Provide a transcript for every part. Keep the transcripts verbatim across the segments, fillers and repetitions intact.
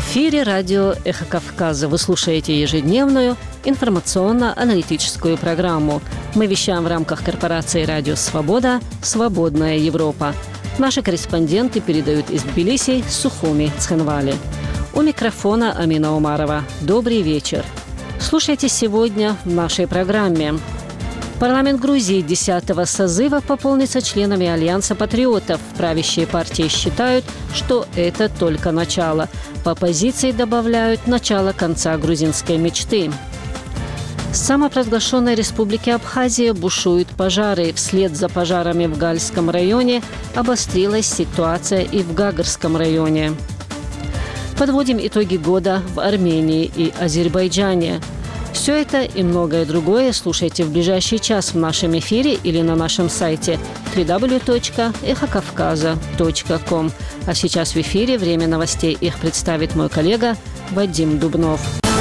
эфире радио «Эхо Кавказа». Вы слушаете ежедневную информационно-аналитическую программу. Мы вещаем в рамках корпорации «Радио Свобода» «Свободная Европа». Наши корреспонденты передают из Тбилиси Сухуми Цхинвали. У микрофона Амина Умарова. Добрый вечер. Слушайте сегодня в нашей программе. Парламент Грузии десятого созыва пополнится членами Альянса патриотов. Правящие партии считают, что это только начало. По оппозиции добавляют начало конца грузинской мечты. В самопровозглашенной республике Абхазия бушуют пожары. Вслед за пожарами в Гальском районе обострилась ситуация и в Гагарском районе. Подводим итоги года в Армении и Азербайджане. Все это и многое другое слушайте в ближайший час в нашем эфире или на нашем сайте дабл ю дабл ю дабл ю точка эхо кавказа точка ком. А сейчас в эфире время новостей. Их представит мой коллега Вадим Дубнов.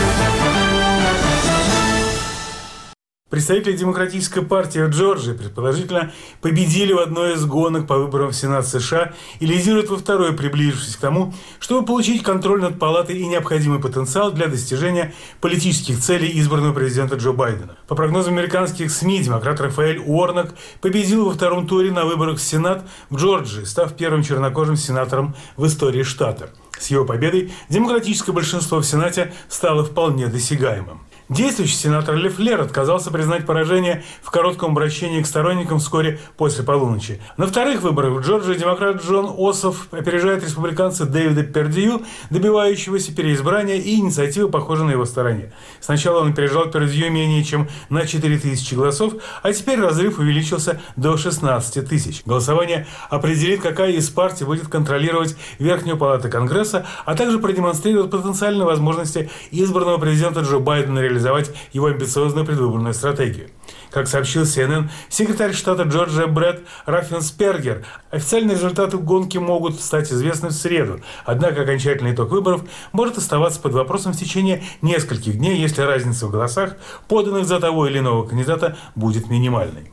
Представители Демократической партии в Джорджии предположительно победили в одной из гонок по выборам в Сенат США и лидируют во второй, приближившись к тому, чтобы получить контроль над палатой и необходимый потенциал для достижения политических целей избранного президента Джо Байдена. По прогнозам американских СМИ, демократ Рафаэль Уорнок победил во втором туре на выборах в Сенат в Джорджии, став первым чернокожим сенатором в истории штата. С его победой демократическое большинство в Сенате стало вполне досягаемым. Действующий сенатор Лефлер отказался признать поражение в коротком обращении к сторонникам вскоре после полуночи. На вторых выборах в Джорджии демократ Джон Ософф опережает республиканца Дэвида Пердью, добивающегося переизбрания, и инициатива, похожа на его стороне. Сначала он опережал Пердью менее чем на четыре тысячи голосов, а теперь разрыв увеличился до шестнадцати тысяч. Голосование определит, какая из партий будет контролировать Верхнюю палату Конгресса, а также продемонстрирует потенциальные возможности избранного президента Джо Байдена реализовать реализовать его амбициозную предвыборную стратегию. Как сообщил Си Эн Эн, секретарь штата Джорджия Брэд Раффенспергер, официальные результаты гонки могут стать известны в среду, однако окончательный итог выборов может оставаться под вопросом в течение нескольких дней, если разница в голосах, поданных за того или иного кандидата, будет минимальной.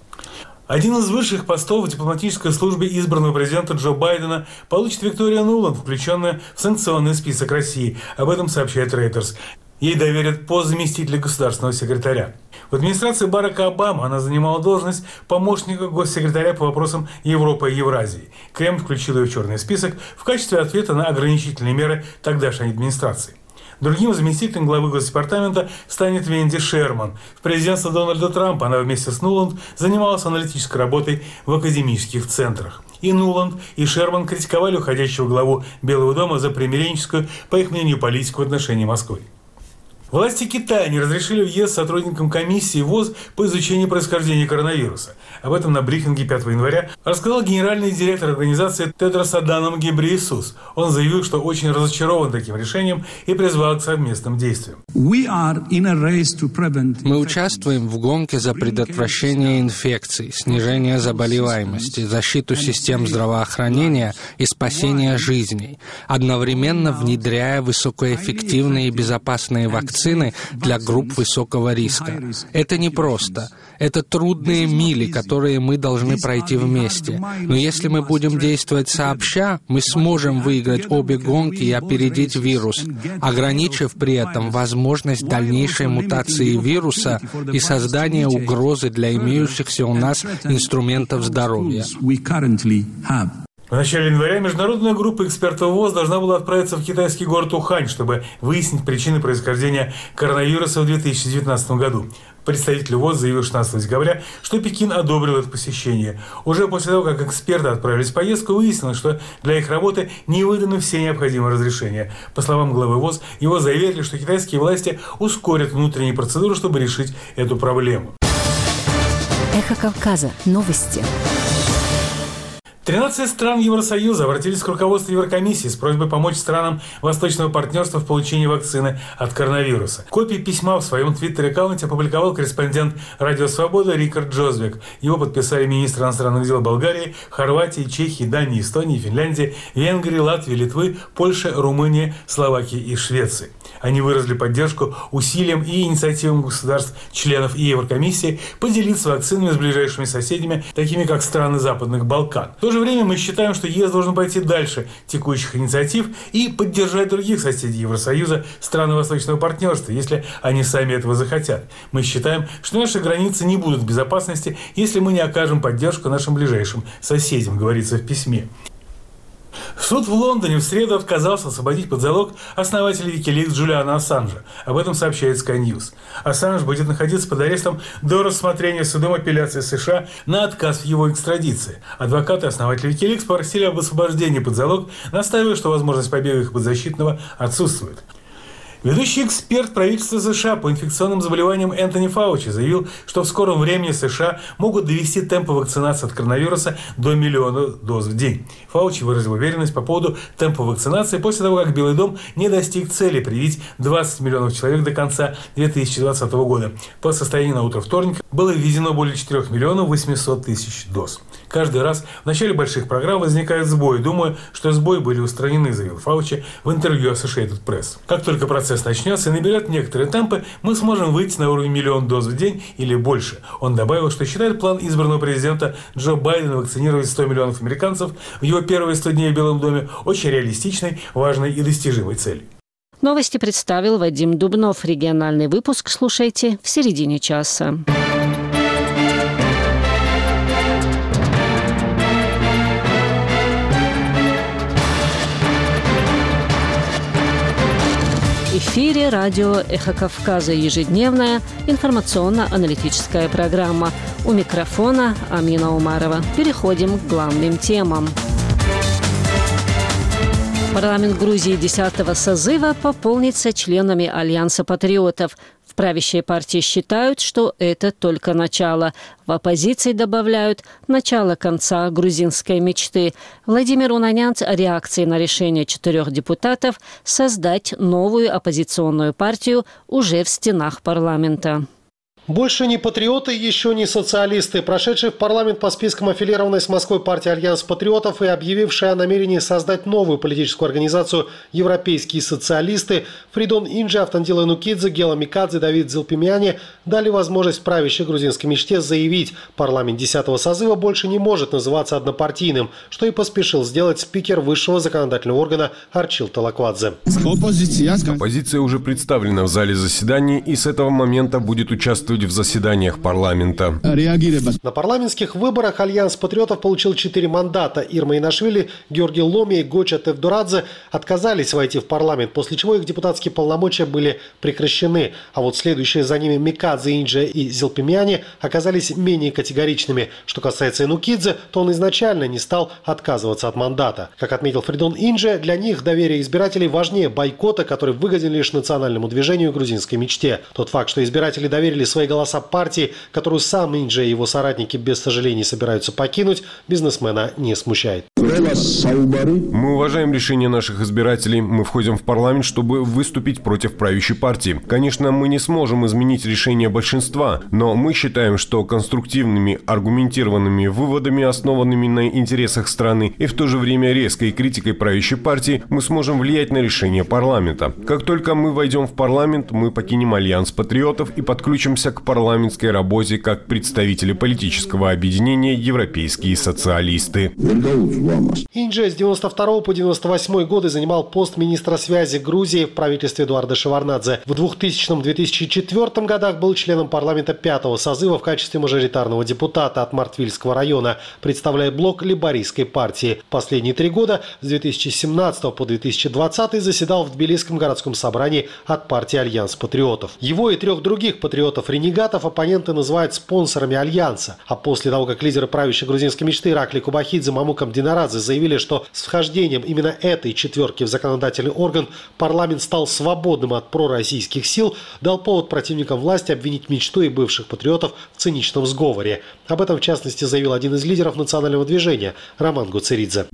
Один из высших постов в дипломатической службе избранного президента Джо Байдена получит Виктория Нуланд, включенная в санкционный список России. Об этом сообщает Reuters. Ей доверят пост заместителя государственного секретаря. В администрации Барака Обамы она занимала должность помощника госсекретаря по вопросам Европы и Евразии. Кремль включил ее в черный список в качестве ответа на ограничительные меры тогдашней администрации. Другим заместителем главы Госдепартамента станет Венди Шерман. В президентство Дональда Трампа она вместе с Нуланд занималась аналитической работой в академических центрах. И Нуланд, и Шерман критиковали уходящего главу Белого дома за примиренческую, по их мнению, политику в отношении Москвы. Власти Китая не разрешили въезд сотрудникам комиссии ВОЗ по изучению происхождения коронавируса. Об этом на брифинге пятого января рассказал генеральный директор организации Тедрос Аданом Гебрейесус. Он заявил, что очень разочарован таким решением и призвал к совместным действиям. Мы участвуем в гонке за предотвращение инфекций, снижение заболеваемости, защиту систем здравоохранения и спасение жизней, одновременно внедряя высокоэффективные и безопасные вакцины для групп высокого риска. Это непросто. Это трудные мили, которые мы должны пройти вместе. Но если мы будем действовать сообща, мы сможем выиграть обе гонки и опередить вирус, ограничив при этом возможность дальнейшей мутации вируса и создания угрозы для имеющихся у нас инструментов здоровья. В начале января международная группа экспертов ВОЗ должна была отправиться в китайский город Ухань, чтобы выяснить причины происхождения коронавируса в две тысячи девятнадцатом году. Представитель ВОЗ заявил шестнадцатого декабря, что Пекин одобрил это посещение. Уже после того, как эксперты отправились в поездку, выяснилось, что для их работы не выданы все необходимые разрешения. По словам главы ВОЗ, его заверили, что китайские власти ускорят внутренние процедуры, чтобы решить эту проблему. Эхо Кавказа. Новости. тринадцать стран Евросоюза обратились к руководству Еврокомиссии с просьбой помочь странам Восточного партнерства в получении вакцины от коронавируса. Копии письма в своем твиттер-аккаунте опубликовал корреспондент «Радио Свобода» Рикард Джозвек. Его подписали министры иностранных дел Болгарии, Хорватии, Чехии, Дании, Эстонии, Финляндии, Венгрии, Латвии, Литвы, Польши, Румынии, Словакии и Швеции. Они выразили поддержку усилиям и инициативам государств-членов и Еврокомиссии поделиться вакцинами с ближайшими соседями, такими как страны Западных Балкан. В то же время мы считаем, что ЕС должен пойти дальше текущих инициатив и поддержать других соседей Евросоюза, страны Восточного партнерства, если они сами этого захотят. Мы считаем, что наши границы не будут в безопасности, если мы не окажем поддержку нашим ближайшим соседям, говорится в письме. Суд в Лондоне в среду отказался освободить под залог основателя Wikileaks Джулиана Ассанжа. Об этом сообщает Sky News. Ассанж будет находиться под арестом до рассмотрения судом апелляции США на отказ в его экстрадиции. Адвокаты основателя Wikileaks попросили об освобождении под залог, настаивая, что возможность побега их подзащитного отсутствует. Ведущий эксперт правительства США по инфекционным заболеваниям Энтони Фаучи заявил, что в скором времени США могут довести темпы вакцинации от коронавируса до миллиона доз в день. Фаучи выразил уверенность по поводу темпа вакцинации после того, как Белый дом не достиг цели привить двадцать миллионов человек до конца две тысячи двадцатого года. По состоянию на утро вторника было введено более четырёх миллионов восьмисот тысяч доз. Каждый раз в начале больших программ возникает сбой. Думаю, что сбои были устранены, заявил Фаучи в интервью Associated Press. Как только процесс начнется и наберет некоторые темпы, мы сможем выйти на уровень миллион доз в день или больше. Он добавил, что считает план избранного президента Джо Байдена вакцинировать сто миллионов американцев в его первые сто дней в Белом доме очень реалистичной, важной и достижимой целью. Новости представил Вадим Дубнов. Региональный выпуск слушайте в середине часа. В эфире радио «Эхо Кавказа», ежедневная информационно-аналитическая программа. У микрофона Амина Умарова. Переходим к главным темам. Парламент Грузии десятого созыва пополнится членами Альянса патриотов. В правящей партии считают, что это только начало. В оппозиции добавляют начало конца грузинской мечты. Владимир Унанянц о реакции на решение четырех депутатов создать новую оппозиционную партию уже в стенах парламента. Больше не патриоты, еще не социалисты. Прошедшие в парламент по спискам аффилированной с Москвой партии «Альянс патриотов» и объявившие о намерении создать новую политическую организацию «Европейские социалисты» Фридон Индже, Автандила Нукидзе, Гела Микадзе, Давид Зилпимяне дали возможность правящей грузинской мечте заявить, парламент десятого созыва больше не может называться однопартийным, что и поспешил сделать спикер высшего законодательного органа Арчил Талаквадзе. Оппозиция уже представлена в зале заседаний и с этого момента будет участвовать в заседаниях парламента. На парламентских выборах Альянс патриотов получил четыре мандата. Ирма Инашвили, Георгий Ломи и Гоча Тевдорадзе отказались войти в парламент, после чего их депутатские полномочия были прекращены. А вот следующие за ними Микадзе, Индже и Зилпимяне оказались менее категоричными. Что касается Инукидзе, то он изначально не стал отказываться от мандата. Как отметил Фридон Индже, для них доверие избирателей важнее бойкота, который выгоден лишь национальному движению и грузинской мечте. Тот факт, что избиратели доверили свои голоса партии, которую сам Индже и его соратники без сожалений собираются покинуть, бизнесмена не смущает. Мы уважаем решение наших избирателей. Мы входим в парламент, чтобы выступить против правящей партии. Конечно, мы не сможем изменить решение большинства, но мы считаем, что конструктивными, аргументированными выводами, основанными на интересах страны и в то же время резкой критикой правящей партии, мы сможем влиять на решение парламента. Как только мы войдем в парламент, мы покинем Альянс патриотов и подключимся к парламентской работе как представители политического объединения «Европейские социалисты». Индже с девяносто второго по девяносто восьмой годы занимал пост министра связи Грузии в правительстве Эдуарда Шеварднадзе. В двухтысячном — две тысячи четвёртом годах был членом парламента пятого созыва в качестве мажоритарного депутата от Мартвильского района, представляя блок лейбористской партии. Последние три года, с две тысячи семнадцатого по две тысячи двадцатый, заседал в Тбилисском городском собрании от партии «Альянс патриотов». Его и трех других патриотов-ренегатов оппоненты называют спонсорами Альянса. А после того, как лидеры правящей грузинской мечты Иракли Кубахидзе, Мамукам Динарадзе заявили, что с вхождением именно этой четверки в законодательный орган парламент стал свободным от пророссийских сил, дал повод противникам власти обвинить мечту и бывших патриотов в циничном сговоре. Об этом, в частности, заявил один из лидеров национального движения Роман Гуцеридзе.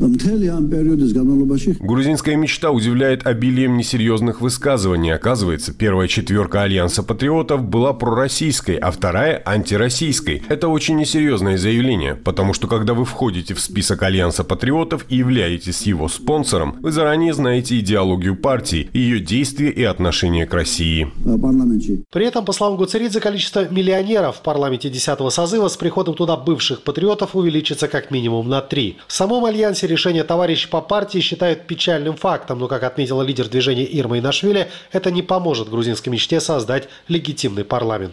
Грузинская мечта удивляет обилием несерьезных высказываний. Оказывается, первая четверка Альянса патриотов была пророссийской, а вторая – антироссийской. Это очень несерьезное заявление, потому что когда вы входите в список Альянса патриотов и являетесь его спонсором, вы заранее знаете идеологию партии, ее действия и отношение к России. При этом, по словам Гуцеридзе, количество миллионеров в парламенте десятого созыва с приходом туда бывших патриотов увеличится как минимум на три. В самом альянсе решение товарищей по партии считают печальным фактом, но, как отметила лидер движения Ирма Инашвили, это не поможет грузинской мечте создать легитимный парламент.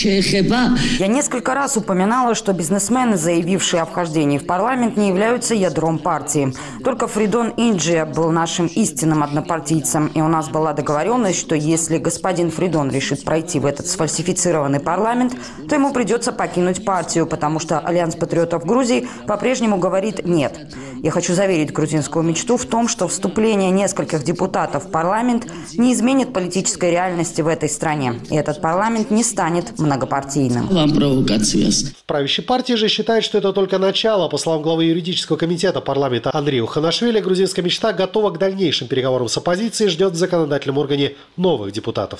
Я несколько раз упоминала, что бизнесмены, заявившие о вхождении в парламент, не являются ядром партии. Только Фридон Инджия был нашим истинным однопартийцем, и у нас была договоренность, что если господин Фридон решит пройти в этот сфальсифицированный парламент, то ему придется покинуть партию, потому что Альянс патриотов Грузии по-прежнему говорит «нет». Я хочу заверить грузинскую мечту в том, что вступление нескольких депутатов в парламент не изменит политической реальности в этой стране, и этот парламент не станет многопартийным. В правящей партии же считают, что это только начало. По словам главы юридического комитета парламента Андрея Ханашвили, грузинская мечта готова к дальнейшим переговорам с оппозицией и ждет в законодательном органе новых депутатов.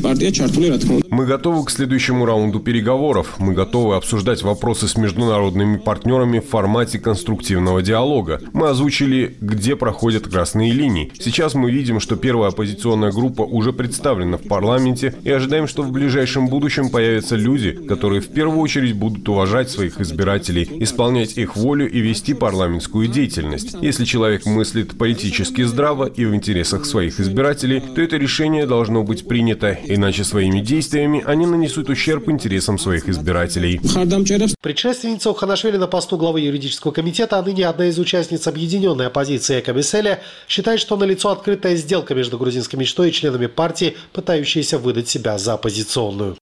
Мы готовы к следующему раунду переговоров. Мы готовы обсуждать вопросы с международными партнерами в формате конструктивного диалога. Мы озвучили, где проходят красные линии. Сейчас мы видим, что первая оппозиционная группа уже представлена в парламенте и ожидаем, что в ближайшем будущем появятся люди, которые в первую очередь будут уважать своих избирателей, исполнять их волю и вести парламентскую деятельность. Если человек мыслит политически здраво и в интересах своих избирателей, то это решение должно быть принято, иначе своими действиями они нанесут ущерб интересам своих избирателей. Предшественница Ханашвили на посту главы юридического комитета, а ныне одна из участниц объединенной оппозиции Эка Меселия, считает, что налицо открытая сделка между грузинской мечтой и членами партии, пытающиеся выдать себя за оппозиционную.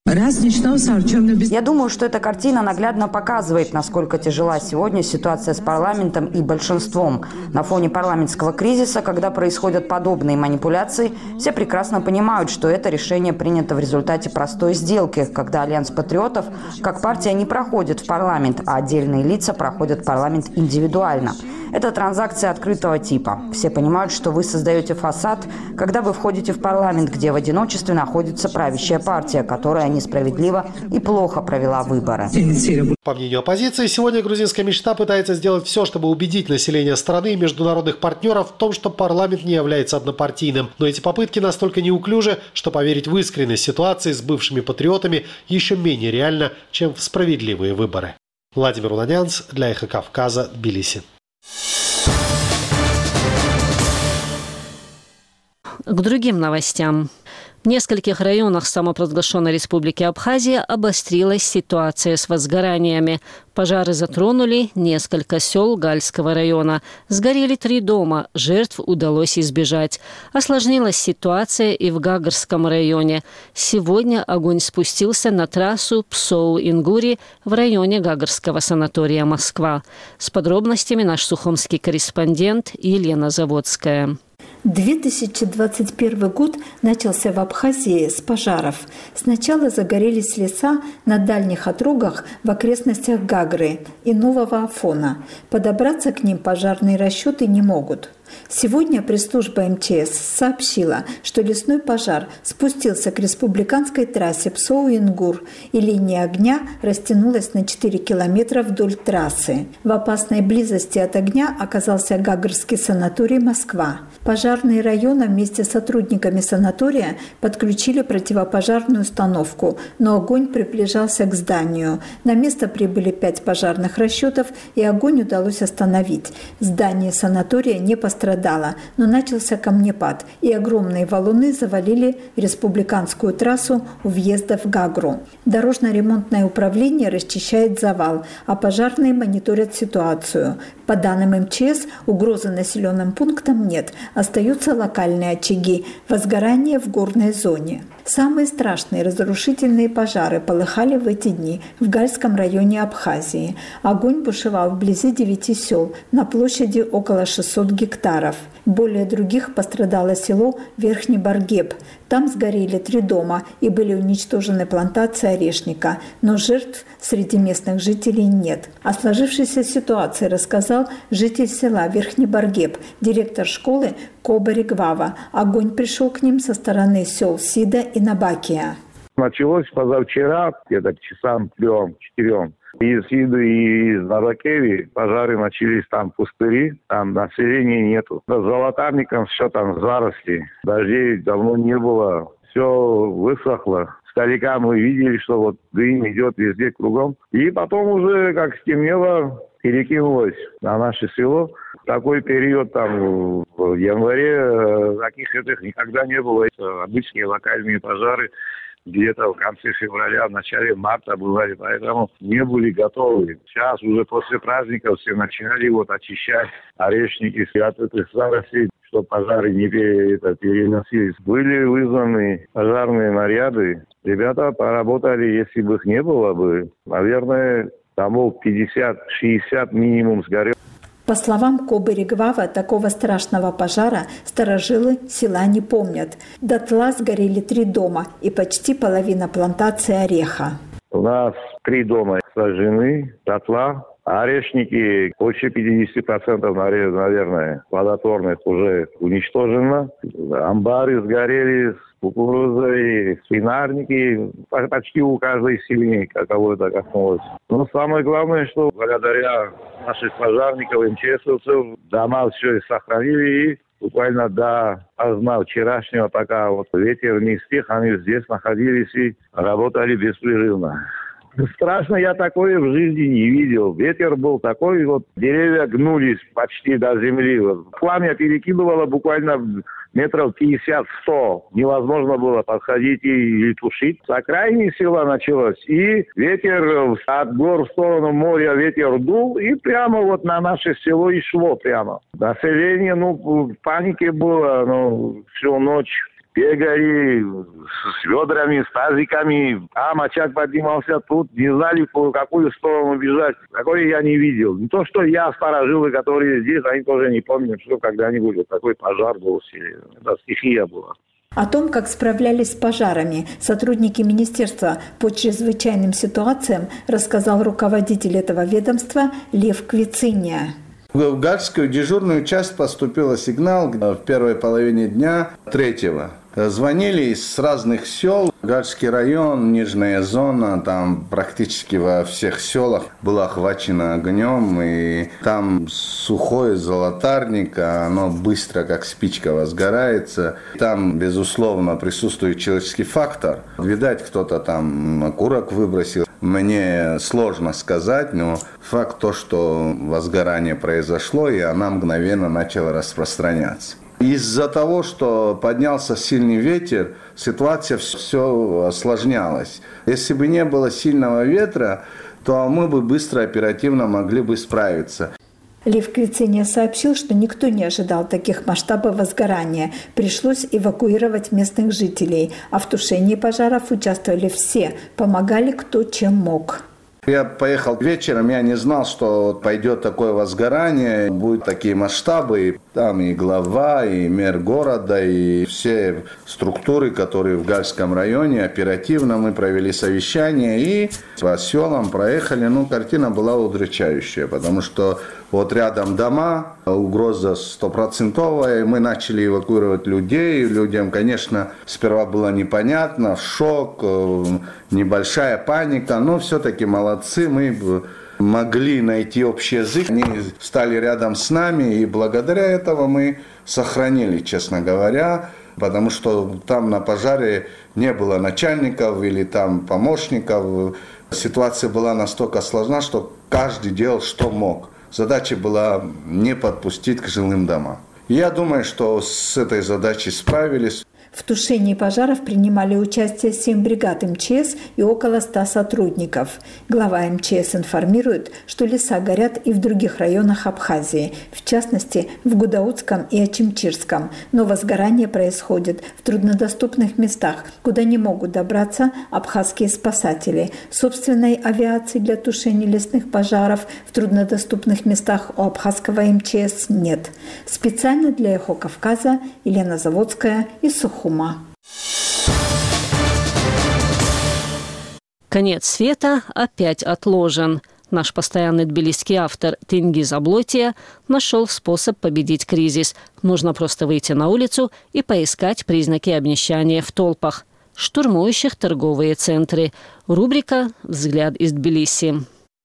Я думаю, что эта картина наглядно показывает, насколько тяжела сегодня ситуация с парламентом и большинством. На фоне парламентского кризиса, когда происходят подобные манипуляции, все прекрасно понимают, что это решение принято в результате простой сделки, когда Альянс патриотов, как партия, не проходит в парламент, а отдельные лица проходят в парламент индивидуально. Это транзакция открытого типа. Все понимают, что вы создаете фасад, когда вы входите в парламент, где в одиночестве находится правящая партия, которая несправедливо и плохо провела выборы. По мнению оппозиции, сегодня грузинская мечта пытается сделать все, чтобы убедить население страны и международных партнеров в том, что парламент не является однопартийным. Но эти попытки настолько неуклюжи, что поверить в искренность ситуации с бывшими патриотами еще менее реально, чем в справедливые выборы. Владимир Унанянц для Эхо Кавказа, Тбилиси. К другим новостям. В нескольких районах самопровозглашенной республики Абхазия обострилась ситуация с возгораниями. Пожары затронули несколько сел Гальского района. Сгорели три дома, жертв удалось избежать. Осложнилась ситуация и в Гагарском районе. Сегодня огонь спустился на трассу Псоу-Ингури в районе Гагарского санатория «Москва». С подробностями наш сухумский корреспондент Елена Заводская. две тысячи двадцать первый год начался в Абхазии с пожаров. Сначала загорелись леса на дальних отрогах в окрестностях Гагры и Нового Афона. Подобраться к ним пожарные расчеты не могут. Сегодня пресс-служба эм че эс сообщила, что лесной пожар спустился к республиканской трассе Псоу-Ингур, и линия огня растянулась на четыре километра вдоль трассы. В опасной близости от огня оказался Гагарский санаторий «Москва». Пожарные района вместе с сотрудниками санатория подключили противопожарную установку, но огонь приближался к зданию. На место прибыли пять пожарных расчетов, и огонь удалось остановить. Здание санатория не пострадало. Страдала, но начался камнепад, и огромные валуны завалили республиканскую трассу у въезда в Гагру. Дорожно-ремонтное управление расчищает завал, а пожарные мониторят ситуацию. По данным эм че эс, угрозы населенным пунктам нет, остаются локальные очаги, возгорания в горной зоне. Самые страшные разрушительные пожары полыхали в эти дни в Гальском районе Абхазии. Огонь бушевал вблизи девяти сел на площади около шестисот гектаров. Более других пострадало село Верхний Баргеб. Там сгорели три дома и были уничтожены плантации орешника, но жертв среди местных жителей нет. О сложившейся ситуации рассказал житель села Верхний Баргеб, директор школы Кобари Гвава. Огонь пришел к ним со стороны сел Сида и Набакия. Началось позавчера, где-то к часам трем-четырем Из Иды и из Наракеви пожары начались, там пустыри, там населения нету. За Золотарником все там заросли, дождей давно не было, все высохло. Сдалека мы видели, что вот дым идет везде кругом. И потом уже, как стемнело, перекинулось на наше село. В такой период, там, в январе, таких этих никогда не было. Это обычные локальные пожары где-то в конце февраля, в начале марта бывали, поэтому не были готовы. Сейчас уже после праздников все начинали вот очищать орешники от этих зарослей, чтобы пожары не пере, это, переносились. Были вызваны пожарные наряды. Ребята поработали, если бы их не было бы, наверное, домов пятьдесят-шестьдесят минимум сгорел. По словам Кобы Регвава, такого страшного пожара старожилы села не помнят. Дотла сгорели три дома и почти половина плантации ореха. У нас три дома сожжены, дотла. Орешники, больше пятьдесят процентов, наверное, плодотворных уже уничтожено. Амбары сгорели с кукурузой, свинарники, почти у каждой семьи, кого это коснулось. Но самое главное, что благодаря наших пожарников, МЧСовцев, дома все сохранили и буквально до поздна вчерашнего, пока вот ветер не стих, они здесь находились и работали беспрерывно. Страшно, я такое в жизни не видел. Ветер был такой, вот деревья гнулись почти до земли. Вот. Пламя перекидывало буквально метров пятьдесят-сто. Невозможно было подходить и, и тушить. С окраины села началось. И ветер от гор в сторону моря ветер дул. И прямо вот на наше село и шло прямо. Население, ну, в панике было, ну, всю ночь. Бегали с ведрами, с тазиками, а мочак поднимался тут, не знали, по какую сторону бежать. Такое я не видел. Не то, что я, старожилы, которые здесь, они тоже не помнят, что когда-нибудь вот такой пожар был в селе. Это стихия была. О том, как справлялись с пожарами, сотрудники Министерства по чрезвычайным ситуациям рассказал руководитель этого ведомства Лев Квициния. В Гальскую дежурную часть поступил сигнал в первой половине дня третьего. Звонили с разных сел. Гальский район, Нижняя зона, там практически во всех селах было охвачено огнем. И там сухое золотарник, оно быстро, как спичка, возгорается. Там, безусловно, присутствует человеческий фактор. Видать, кто-то там окурок выбросил. Мне сложно сказать, но факт то, что возгорание произошло, и она мгновенно начала распространяться. Из-за того, что поднялся сильный ветер, ситуация все осложнялась. Если бы не было сильного ветра, то мы бы быстро, оперативно могли бы справиться. Лев Квициния сообщил, что никто не ожидал таких масштабов возгорания. Пришлось эвакуировать местных жителей, а в тушении пожаров участвовали все, помогали кто чем мог. Я поехал вечером, я не знал, что пойдет такое возгорание, будут такие масштабы. Там и глава, и мэр города, и все структуры, которые в Гальском районе, оперативно мы провели совещание и по селам проехали. Ну, картина была удручающая, потому что вот рядом дома, угроза стопроцентовая, мы начали эвакуировать людей. Людям, конечно, сперва было непонятно, шок, небольшая паника, но все-таки молодцы, мы могли найти общий язык. Они стали рядом с нами, и благодаря этому мы сохранили, честно говоря, потому что там на пожаре не было начальников или там помощников. Ситуация была настолько сложна, что каждый делал, что мог. Задача была не подпустить к жилым домам. Я думаю, что с этой задачей справились. В тушении пожаров принимали участие семь бригад МЧС и около ста сотрудников. Глава МЧС информирует, что леса горят и в других районах Абхазии, в частности, в Гудаутском и Очимчирском. Но возгорание происходит в труднодоступных местах, куда не могут добраться абхазские спасатели. Собственной авиации для тушения лесных пожаров в труднодоступных местах у абхазского МЧС нет. Специально для «Эхо Кавказа» Елена Заводская из Сухума. Конец света опять отложен. Наш постоянный тбилисский автор Тенгиз Аблотия нашел способ победить кризис. Нужно просто выйти на улицу и поискать признаки обнищания в толпах, штурмующих торговые центры. Рубрика «Взгляд из Тбилиси».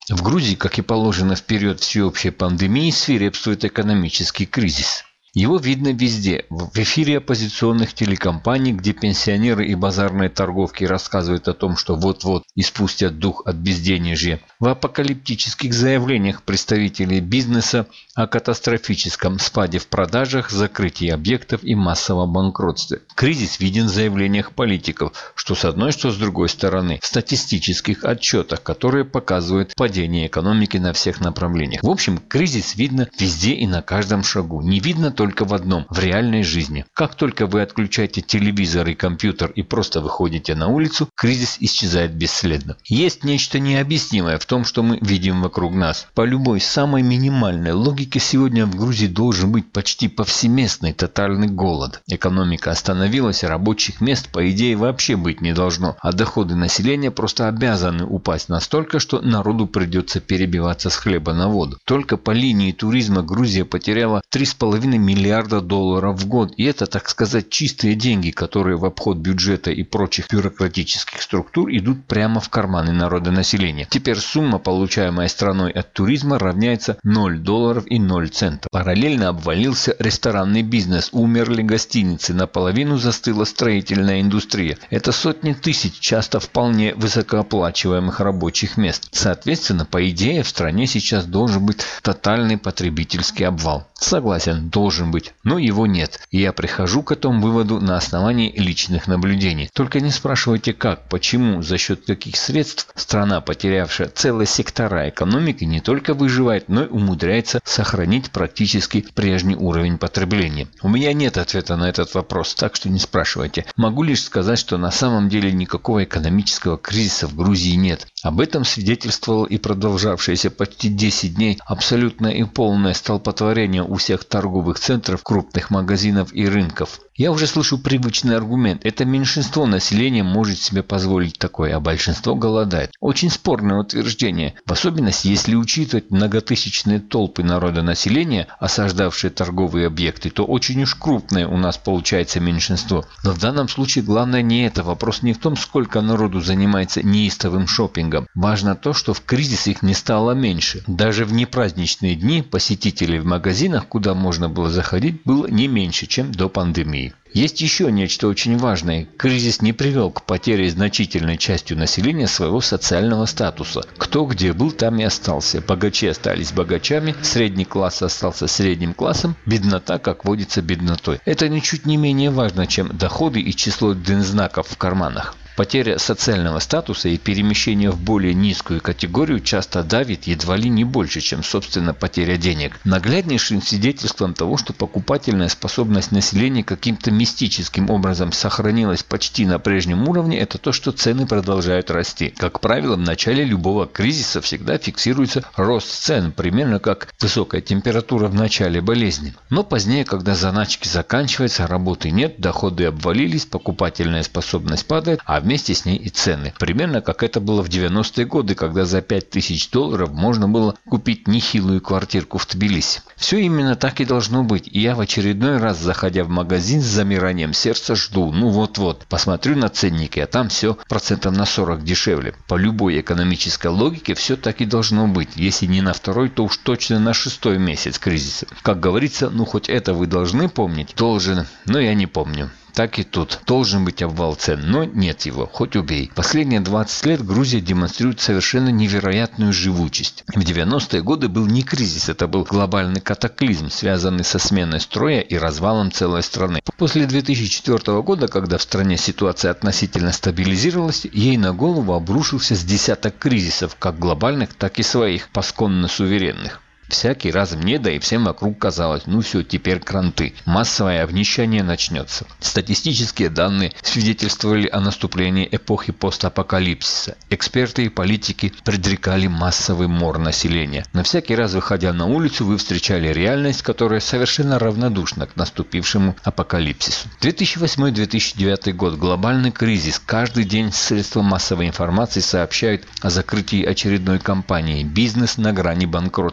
В Грузии, как и положено в период всеобщей пандемии, свирепствует экономический кризис. Его видно везде. В эфире оппозиционных телекомпаний, где пенсионеры и базарные торговки рассказывают о том, что вот-вот испустят дух от безденежья. В апокалиптических заявлениях представителей бизнеса о катастрофическом спаде в продажах, закрытии объектов и массовом банкротстве. Кризис виден в заявлениях политиков, что с одной, что с другой стороны, в статистических отчетах, которые показывают падение экономики на всех направлениях. В общем, кризис видно везде и на каждом шагу. Не видно только в одном – в реальной жизни. Как только вы отключаете телевизор и компьютер и просто выходите на улицу, кризис исчезает бесследно. Есть нечто необъяснимое в том, что мы видим вокруг нас. По любой самой минимальной логике сегодня в Грузии должен быть почти повсеместный тотальный голод. Экономика остановилась, рабочих мест по идее вообще быть не должно, а доходы населения просто обязаны упасть настолько, что народу придется перебиваться с хлеба на воду. Только по линии туризма Грузия потеряла три с половиной миллиарда долларов в год. И это, так сказать, чистые деньги, которые в обход бюджета и прочих бюрократических структур идут прямо в карманы народонаселения. Теперь сумма, получаемая страной от туризма, равняется ноль долларов и ноль центов. Параллельно обвалился ресторанный бизнес, умерли гостиницы, наполовину застыла строительная индустрия. Это сотни тысяч часто вполне высокооплачиваемых рабочих мест. Соответственно, по идее, в стране сейчас должен быть тотальный потребительский обвал. Согласен, должен быть, но его нет. И я прихожу к этому выводу на основании личных наблюдений. Только не спрашивайте как, почему, за счет каких средств страна, потерявшая целые сектора экономики, не только выживает, но и умудряется сохранить практически прежний уровень потребления. У меня нет ответа на этот вопрос, так что не спрашивайте. Могу лишь сказать, что на самом деле никакого экономического кризиса в Грузии нет. Об этом свидетельствовало и продолжавшееся почти десять дней абсолютное и полное столпотворение у всех торговых центров, крупных магазинов и рынков. Я уже слышу привычный аргумент. Это меньшинство населения может себе позволить такое, а большинство голодает. Очень спорное утверждение. В особенности, если учитывать многотысячные толпы народонаселения, осаждавшие торговые объекты, то очень уж крупное у нас получается меньшинство. Но в данном случае главное не это. Вопрос не в том, сколько народу занимается неистовым шопингом. Важно то, что в кризис их не стало меньше. Даже в непраздничные дни посетителей в магазинах, куда можно было заходить, было не меньше, чем до пандемии. Есть еще нечто очень важное. Кризис не привел к потере значительной частью населения своего социального статуса. Кто где был, там и остался. Богачи остались богачами, средний класс остался средним классом, беднота, как водится, беднотой. Это ничуть не менее важно, чем доходы и число дензнаков в карманах. Потеря социального статуса и перемещение в более низкую категорию часто давит едва ли не больше, чем, собственно, потеря денег. Нагляднейшим свидетельством того, что покупательная способность населения каким-то мистическим образом сохранилась почти на прежнем уровне, это то, что цены продолжают расти. Как правило, в начале любого кризиса всегда фиксируется рост цен, примерно как высокая температура в начале болезни. Но позднее, когда заначки заканчиваются, работы нет, доходы обвалились, покупательная способность падает, а вместе с ней и цены. Примерно как это было в девяностые годы, когда за пять тысяч долларов можно было купить нехилую квартирку в Тбилиси. Все именно так и должно быть. И я в очередной раз, заходя в магазин, с замиранием сердца жду. Ну вот-вот, посмотрю на ценники, а там все процентов на сорок дешевле. По любой экономической логике все так и должно быть. Если не на второй, то уж точно на шестой месяц кризиса. Как говорится, ну хоть это вы должны помнить. Должен, но я не помню. Так и тут. Должен быть обвал цен, но нет его, хоть убей. Последние двадцать лет Грузия демонстрирует совершенно невероятную живучесть. В девяностые годы был не кризис, это был глобальный катаклизм, связанный со сменой строя и развалом целой страны. После две тысячи четвёртого года, когда в стране ситуация относительно стабилизировалась, ей на голову обрушился с десяток кризисов, как глобальных, так и своих, посконно суверенных. Всякий раз мне, да и всем вокруг казалось, ну все, теперь кранты. Массовое обнищание начнется. Статистические данные свидетельствовали о наступлении эпохи постапокалипсиса. Эксперты и политики предрекали массовый мор населения. Но всякий раз, выходя на улицу, вы встречали реальность, которая совершенно равнодушна к наступившему апокалипсису. две тысячи восьмой — две тысячи девятый год. Глобальный кризис. Каждый день средства массовой информации сообщают о закрытии очередной компании. Бизнес на грани банкротства. Ну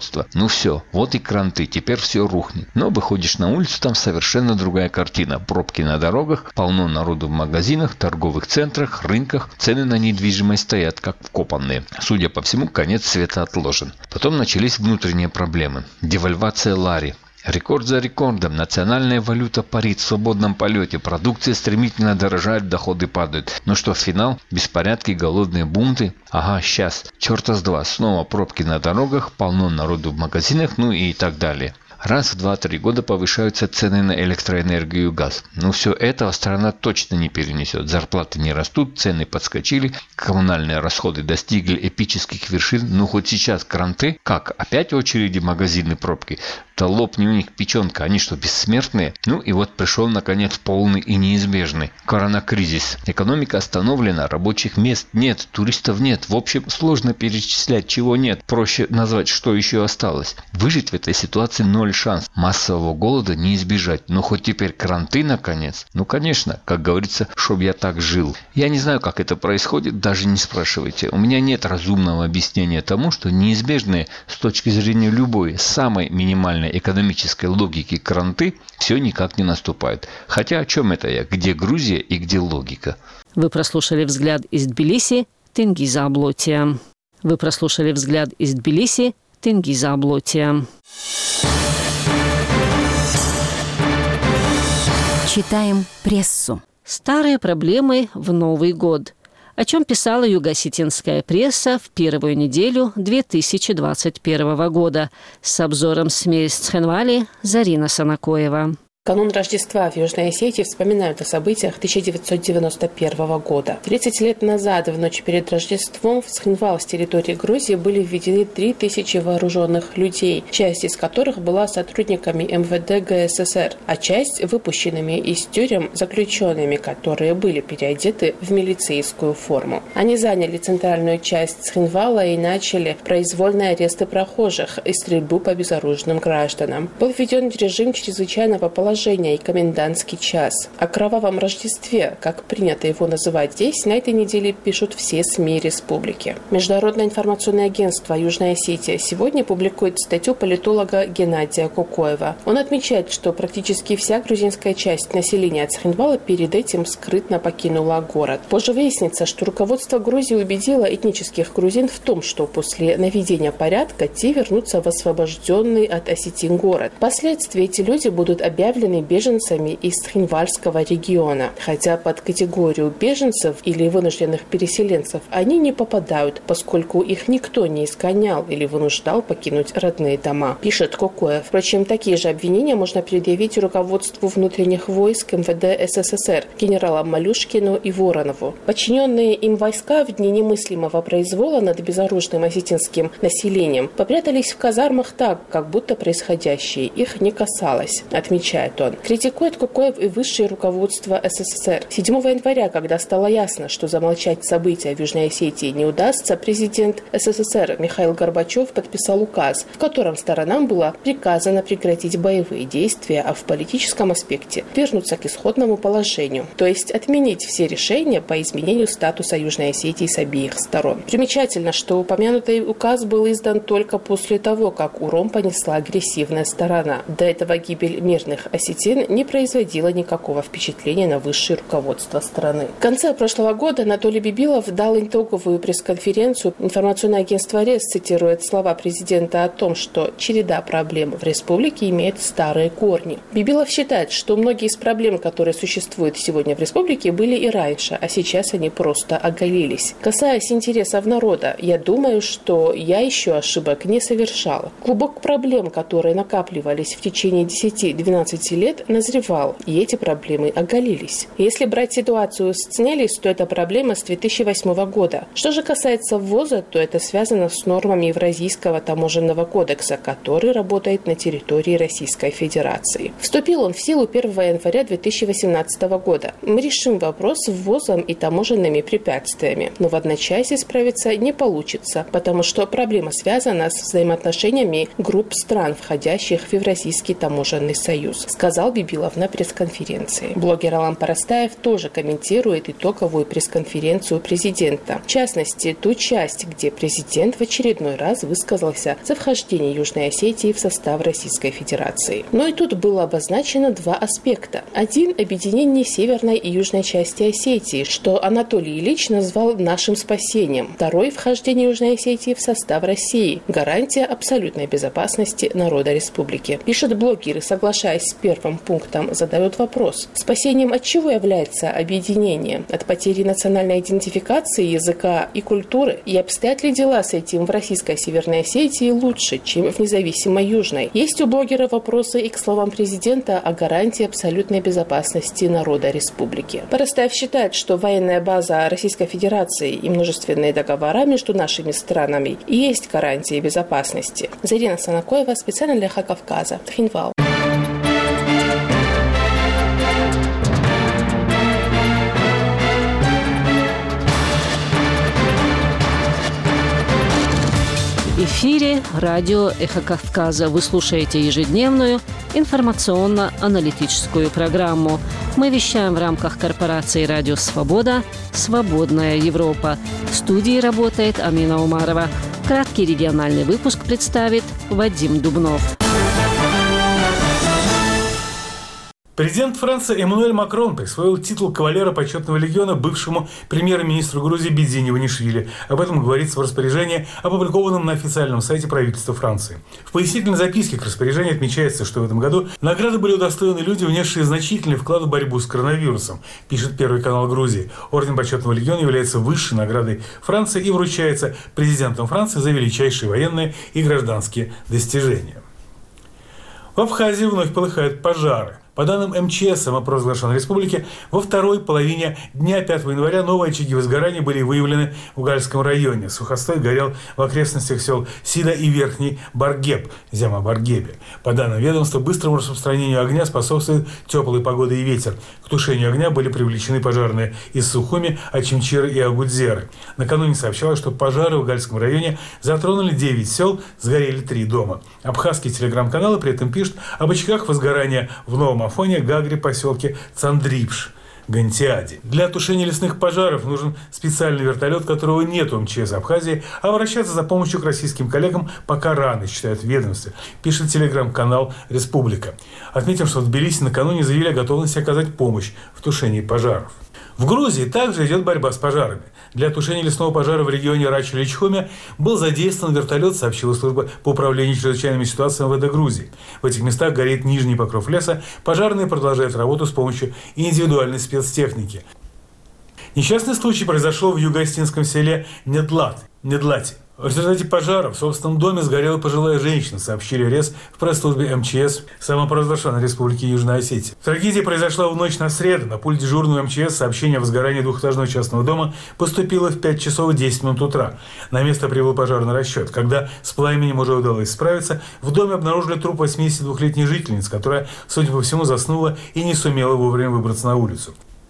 ну все, вот и кранты, теперь все рухнет. Но выходишь на улицу, там совершенно другая картина. Пробки на дорогах, полно народу в магазинах, торговых центрах, рынках. Цены на недвижимость стоят как вкопанные. Судя по всему, конец света отложен. Потом начались внутренние проблемы. Девальвация лари. Рекорд за рекордом. Национальная валюта парит в свободном полете. Продукция стремительно дорожает, доходы падают. Ну что, финал? Беспорядки, голодные бунты? Ага, сейчас. Черта с два. Снова пробки на дорогах, полно народу в магазинах, ну и так далее. Раз в два-три года повышаются цены на электроэнергию и газ. Но все это страна точно не перенесет. Зарплаты не растут, цены подскочили, коммунальные расходы достигли эпических вершин. Ну хоть сейчас кранты, как? Опять очереди, магазины, пробки? Да лопни у них печенка, они что, бессмертные? Ну и вот пришел наконец полный и неизбежный коронакризис. Экономика остановлена, рабочих мест нет, туристов нет. В общем, сложно перечислять, чего нет. Проще назвать, что еще осталось. Выжить в этой ситуации ноль шанс. Массового голода не избежать. Но хоть теперь кранты наконец. Ну конечно, как говорится, чтоб я так жил. Я не знаю, как это происходит, даже не спрашивайте. У меня нет разумного объяснения тому, что неизбежные с точки зрения любой, самой минимальной экономической логики кранты все никак не наступают. Хотя о чем это я? Где Грузия и где логика? Вы прослушали взгляд из Тбилиси, Тенгиза Аблотия. Вы прослушали взгляд из Тбилиси, Тенгиза Аблотия. Читаем прессу. Старые проблемы в Новый год. О чем писала юго-осетинская пресса в первую неделю две тысячи двадцать первого года. С обзором СМИ из Цхинвали Зарина Санакоева. Канун Рождества в Южной Осетии вспоминают о событиях тысяча девятьсот девяносто первого года. тридцать лет назад, в ночь перед Рождеством, в Цхинвал с территории Грузии были введены три тысячи вооруженных людей, часть из которых была сотрудниками эм вэ дэ гэ эс эс эр, а часть – выпущенными из тюрем заключенными, которые были переодеты в милицейскую форму. Они заняли центральную часть Цхинвала и начали произвольные аресты прохожих и стрельбу по безоружным гражданам. Был введен режим чрезвычайного положения и комендантский час. О кровавом Рождестве, как принято его называть здесь, на этой неделе пишут все СМИ республики. Международное информационное агентство «Южная Осетия» сегодня публикует статью политолога Геннадия Кукоева. Он отмечает, что практически вся грузинская часть населения Цхинвала перед этим скрытно покинула город. Позже выяснится, что руководство Грузии убедило этнических грузин в том, что после наведения порядка те вернутся в освобожденный от осетин город. Впоследствии эти люди будут объявлены беженцами из Цхинвальского региона, хотя под категорию беженцев или вынужденных переселенцев они не попадают, поскольку их никто не изгонял или вынуждал покинуть родные дома, пишет Кукоев. Впрочем, такие же обвинения можно предъявить руководству внутренних войск эм вэ дэ эс эс эс эр, генералам Малюшкину и Воронову. Подчиненные им войска в дни немыслимого произвола над безоружным осетинским населением попрятались в казармах так, как будто происходящее их не касалось, отмечает он. Критикует Кукоев и высшее руководство эс эс эс эр. седьмого января, когда стало ясно, что замолчать события в Южной Осетии не удастся, президент эс эс эс эр Михаил Горбачев подписал указ, в котором сторонам было приказано прекратить боевые действия, а в политическом аспекте вернуться к исходному положению, то есть отменить все решения по изменению статуса Южной Осетии с обеих сторон. Примечательно, что упомянутый указ был издан только после того, как урон понесла агрессивная сторона. До этого гибель мирных осетин не производила никакого впечатления на высшее руководство страны. В конце прошлого года Анатолий Бибилов дал итоговую пресс-конференцию. Информационное агентство РЕС цитирует слова президента о том, что череда проблем в республике имеет старые корни. Бибилов считает, что многие из проблем, которые существуют сегодня в республике, были и раньше, а сейчас они просто оголились. Касаясь интересов народа, я думаю, что я еще ошибок не совершала. Клубок проблем, которые накапливались в течение десяти-двенадцати лет, назревал, и эти проблемы оголились. Если брать ситуацию с Цнелис, то это проблема с две тысячи восьмого года. Что же касается ввоза, то это связано с нормами Евразийского таможенного кодекса, который работает на территории Российской Федерации. Вступил он в силу первого января две тысячи восемнадцатого года. Мы решим вопрос с ввозом и таможенными препятствиями, но в одночасье справиться не получится, потому что проблема связана с взаимоотношениями групп стран, входящих в Евразийский таможенный союз, сказал сказал Бибилов на пресс-конференции. Блогер Алан Парастаев тоже комментирует итоговую пресс-конференцию президента. В частности, ту часть, где президент в очередной раз высказался за вхождение Южной Осетии в состав Российской Федерации. Но и тут было обозначено два аспекта. Один – объединение северной и южной части Осетии, что Анатолий Ильич назвал нашим спасением. Второй – вхождение Южной Осетии в состав России. Гарантия абсолютной безопасности народа республики. Пишет блогер и, соглашаясь с первым пунктом, задает вопрос. Спасением от чего является объединение? От потери национальной идентификации, языка и культуры? И обстоят ли дела с этим в Российской Северной Осетии лучше, чем в независимой Южной? Есть у блогера вопросы и к словам президента о гарантии абсолютной безопасности народа республики. Парастаев считает, что военная база Российской Федерации и множественные договора между нашими странами и есть гарантии безопасности. Зарина Санакоева, специально для Эхо Кавказа, Цхинвал. В эфире радио «Эхо Кавказа». Вы слушаете ежедневную информационно-аналитическую программу. Мы вещаем в рамках корпорации «Радио Свобода. Свободная Европа». В студии работает Амина Умарова. Краткий региональный выпуск представит Вадим Дубнов. Президент Франции Эммануэль Макрон присвоил титул кавалера почетного легиона бывшему премьер-министру Грузии Бедзине Иванишвили. Об этом говорится в распоряжении, опубликованном на официальном сайте правительства Франции. В пояснительной записке к распоряжению отмечается, что в этом году награды были удостоены люди, внесшие значительный вклад в борьбу с коронавирусом, пишет Первый канал Грузии. Орден почетного легиона является высшей наградой Франции и вручается президентом Франции за величайшие военные и гражданские достижения. В Абхазии вновь полыхают пожары. По данным эм че эс самопровозглашенной республики, во второй половине дня пятого января новые очаги возгорания были выявлены в Гальском районе. Сухостой горел в окрестностях сел Сида и Верхний Баргеб, Зяма-Баргебе. По данным ведомства, быстрому распространению огня способствует теплая погода и ветер. К тушению огня были привлечены пожарные из Сухуми, Ачимчиры и Агудзеры. Накануне сообщалось, что пожары в Гальском районе затронули девять сел, сгорели три дома. Абхазские телеграм-каналы при этом пишут об очагах возгорания в Новом Афоне, Гагре, поселке Цандрипш, Гантиаде. Для тушения лесных пожаров нужен специальный вертолет, которого нет у эм че эс Абхазии, а обращаться за помощью к российским коллегам пока рано, считают ведомстве, пишет телеграм-канал «Республика». Отметим, что в Тбилиси накануне заявили о готовности оказать помощь в тушении пожаров. В Грузии также идет борьба с пожарами. Для тушения лесного пожара в регионе Рачи-Личхоме был задействован вертолет, сообщила служба по управлению чрезвычайными ситуациями эм вэ дэ Грузии. В этих местах горит нижний покров леса, пожарные продолжают работу с помощью индивидуальной спецтехники. Несчастный случай произошел в юго-остинском селе Недлат, Недлати. В результате пожара в собственном доме сгорела пожилая женщина, сообщили РЭС в пресс-службе эм че эс самопровозглашенной республики Южная Осетия. Трагедия произошла в ночь на среду. На пульт дежурного эм че эс сообщение о возгорании двухэтажного частного дома поступило в пять часов десять минут утра. На место прибыл пожарный расчет. Когда с пламенем уже удалось справиться, в доме обнаружили труп восьмидесятидвухлетней жительницы, которая, судя по всему, заснула и не сумела вовремя выбраться на улицу.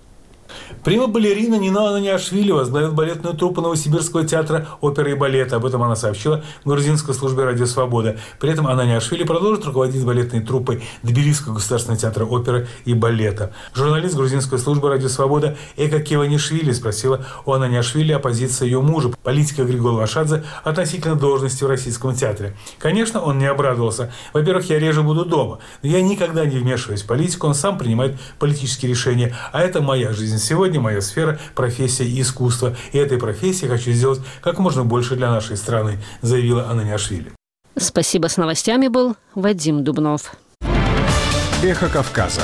Прима-балерина Нина Ананиашвили возглавит балетную труппу Новосибирского театра оперы и балета. Об этом она сообщила в грузинской службе «Радио Свобода». При этом Ананиашвили продолжит руководить балетной труппой Тбилисского государственного театра оперы и балета. Журналист грузинской службы «Радио Свобода» Эка Кеванишвили спросила у Ананиашвили о позиции ее мужа, политика Григола Вашадзе, относительно должности в Российском театре. Конечно, он не обрадовался. Во-первых, я реже буду дома, но я никогда не вмешиваюсь в политику, он сам принимает политические решения, а это моя жизнь. Сегодня моя сфера – профессия и искусство. И этой профессии хочу сделать как можно больше для нашей страны, заявила Ананиашвили. Спасибо. С новостями был Вадим Дубнов. Эхо Кавказа.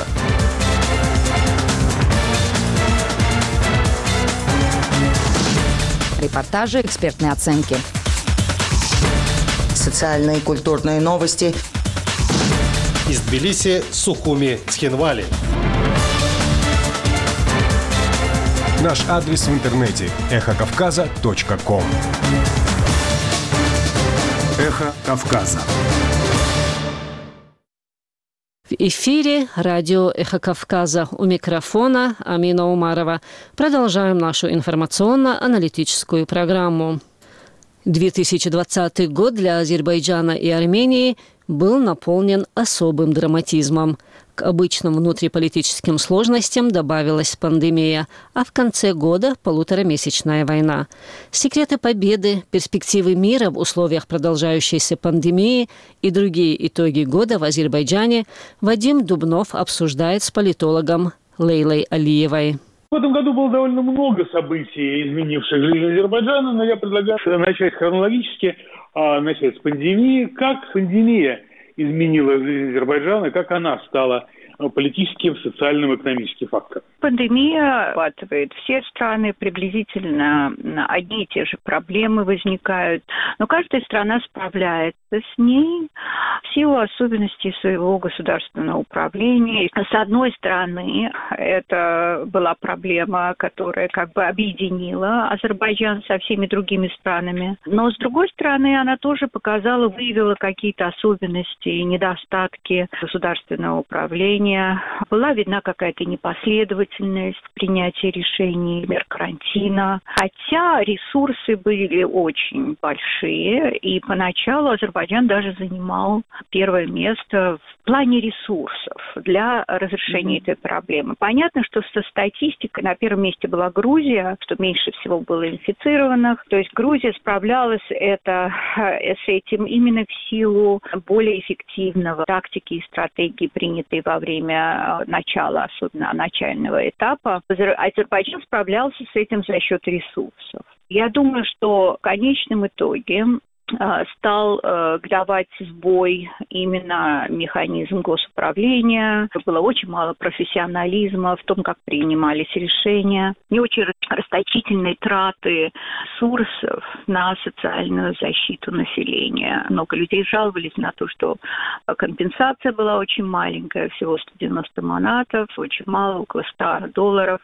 Репортажи, экспертные оценки. Социальные и культурные новости. Из Тбилиси, Сухуми, Цхинвали. Наш адрес в интернете – эхо кавказа точка ком. Эхо Кавказа. В эфире радио «Эхо Кавказа». У микрофона Амина Умарова. Продолжаем нашу информационно-аналитическую программу. две тысячи двадцатый год для Азербайджана и Армении был наполнен особым драматизмом. К К обычным внутриполитическим сложностям добавилась пандемия, а в конце года – полуторамесячная война. Секреты победы, перспективы мира в условиях продолжающейся пандемии и другие итоги года в Азербайджане Вадим Дубнов обсуждает с политологом Лейлой Алиевой. В этом году было довольно много событий, изменивших жизнь Азербайджана, но я предлагаю начать хронологически, начать с пандемии. Как пандемия изменила жизнь Азербайджана, как она стала политическим, социальным, экономическим фактором? Пандемия охватывает все страны, приблизительно одни и те же проблемы возникают, но каждая страна справляется с ней в силу особенностей своего государственного управления. С одной стороны, это была проблема, которая как бы объединила Азербайджан со всеми другими странами, но с другой стороны, она тоже показала, выявила какие-то особенности и недостатки государственного управления. Была видна какая-то непоследовательность в принятии решений, мер карантина. Хотя ресурсы были очень большие, и поначалу Азербайджан даже занимал первое место в плане ресурсов для разрешения mm-hmm. этой проблемы. Понятно, что со статистикой на первом месте была Грузия, что меньше всего было инфицированных. То есть Грузия справлялась это, с этим именно в силу более эффективного тактики и стратегии, принятой во время начала, особенно начального этапа. Азербайджан справлялся с этим за счет ресурсов. Я думаю, что в конечном итоге стал э, давать сбой именно механизм госуправления. Было очень мало профессионализма в том, как принимались решения. Не очень расточительные траты ресурсов на социальную защиту населения. Много людей жаловались на то, что компенсация была очень маленькая, всего сто девяносто манатов, очень мало, около ста долларов.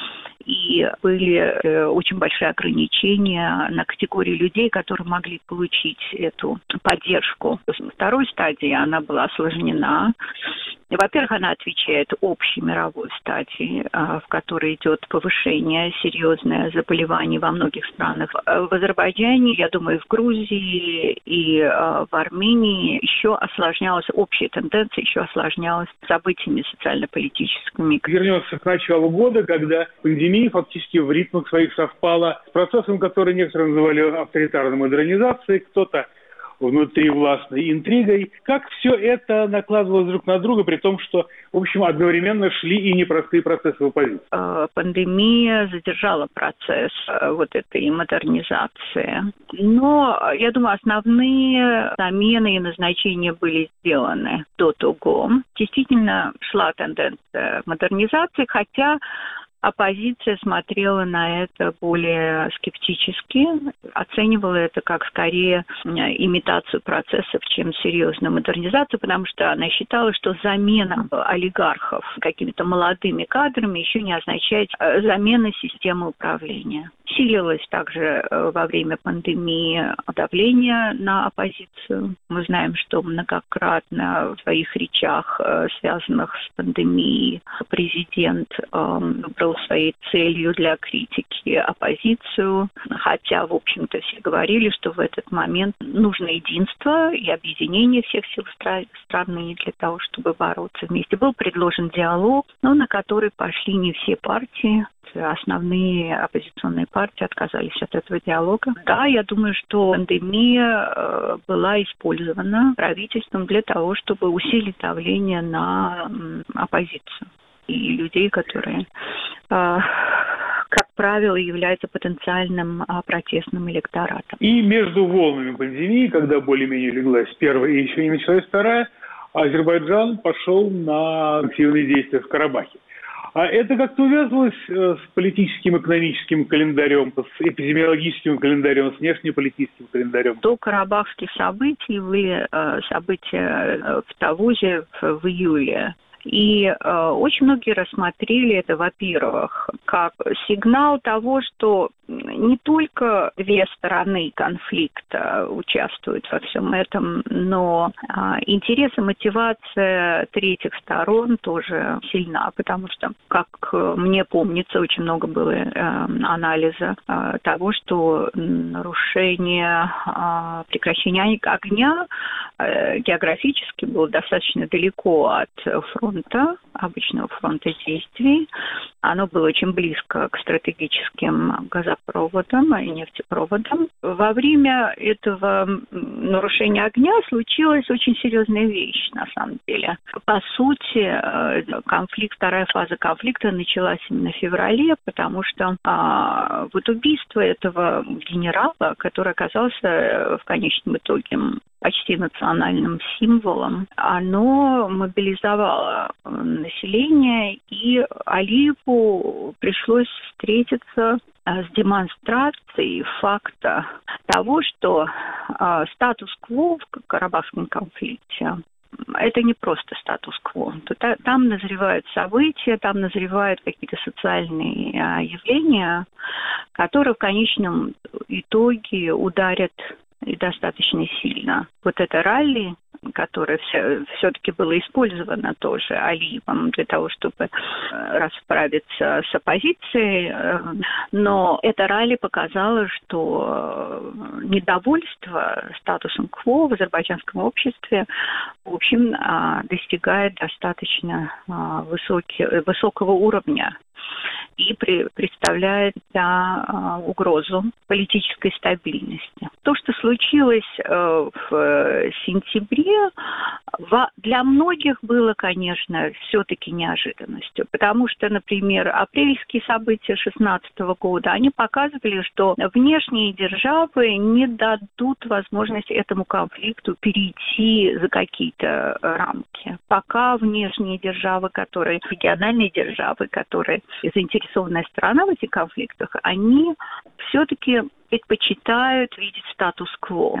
И были э, очень большие ограничения на категории людей, которые могли получить эту поддержку. На второй стадии она была осложнена. Во-первых, она отвечает общей мировой стадии, в которой идет повышение серьезное заболеваний во многих странах. В Азербайджане, я думаю, в Грузии и в Армении еще осложнялась, общая тенденция еще осложнялась событиями социально-политическими. Вернемся к началу года, когда пандемия фактически в ритмах своих совпала с процессом, который некоторые называли авторитарной модернизацией, кто-то внутривластной интригой. Как все это накладывалось друг на друга, при том, что, в общем, одновременно шли и непростые процессы в оппозиции? Пандемия задержала процесс вот этой модернизации. Но, я думаю, основные замены и назначения были сделаны до того. Действительно шла тенденция модернизации, хотя оппозиция смотрела на это более скептически, оценивала это как скорее имитацию процессов, чем серьезную модернизацию, потому что она считала, что замена олигархов какими-то молодыми кадрами еще не означает замены системы управления. Усилилось также во время пандемии давление на оппозицию. Мы знаем, что многократно в своих речах, связанных с пандемией, президент выбрал своей целью для критики оппозицию, хотя, в общем-то, все говорили, что в этот момент нужно единство и объединение всех сил страны для того, чтобы бороться вместе. Был предложен диалог, но на который пошли не все партии. Основные оппозиционные партии отказались от этого диалога. Да, я думаю, что пандемия была использована правительством для того, чтобы усилить давление на оппозицию и людей, которые, как правило, являются потенциальным протестным электоратом. И между волнами пандемии, когда более-менее леглась первая и еще не началась вторая, Азербайджан пошел на активные действия в Карабахе. А это как-то увязывалось с политическим, экономическим календарем, с эпидемиологическим календарем, с внешнеполитическим календарем? До карабахских событий были события в Тавузе в июле. И э, очень многие рассмотрели это, во-первых, как сигнал того, что не только две стороны конфликта участвуют во всем этом, но э, интерес и мотивация третьих сторон тоже сильна, потому что, как мне помнится, очень много было э, анализа э, того, что нарушение э, прекращения огня э, географически было достаточно далеко от фронта фронта, обычного фронта действий. Оно было очень близко к стратегическим газопроводам и нефтепроводам. Во время этого нарушения огня случилась очень серьезная вещь, на самом деле. По сути, конфликт, вторая фаза конфликта началась именно в феврале, потому что а, вот убийство этого генерала, который оказался в конечном итоге почти национальным символом, оно мобилизовало население, и Алиеву пришлось встретиться с демонстрацией факта того, что э, статус-кво в Карабахском конфликте – это не просто статус-кво. Там назревают события, там назревают какие-то социальные э, явления, которые в конечном итоге ударят и достаточно сильно. Вот это ралли, которое все, все-таки было использовано тоже Алиевым для того, чтобы расправиться с оппозицией, но это ралли показало, что недовольство статусом кво в азербайджанском обществе, в общем, достигает достаточно высокий, высокого уровня и при, представляет да, угрозу политической стабильности. То, что случилось э, в сентябре, в, для многих было, конечно, все-таки неожиданностью, потому что, например, апрельские события две тысячи шестнадцатого года, они показывали, что внешние державы не дадут возможности этому конфликту перейти за какие-то рамки. Пока внешние державы, которые, региональные державы, которые заинтересованная сторона в этих конфликтах, они все-таки предпочитают видеть статус-кво,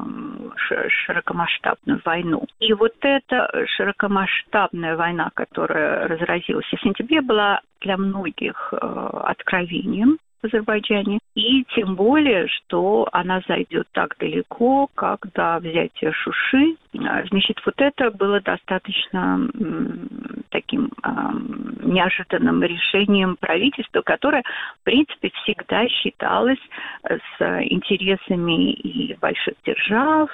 широкомасштабную войну. И вот эта широкомасштабная война, которая разразилась в сентябре, была для многих откровением в Азербайджане. И тем более, что она зайдет так далеко, как до взятия Шуши. Значит, вот это было достаточно м, таким м, неожиданным решением правительства, которое, в принципе, всегда считалось с интересами и больших держав,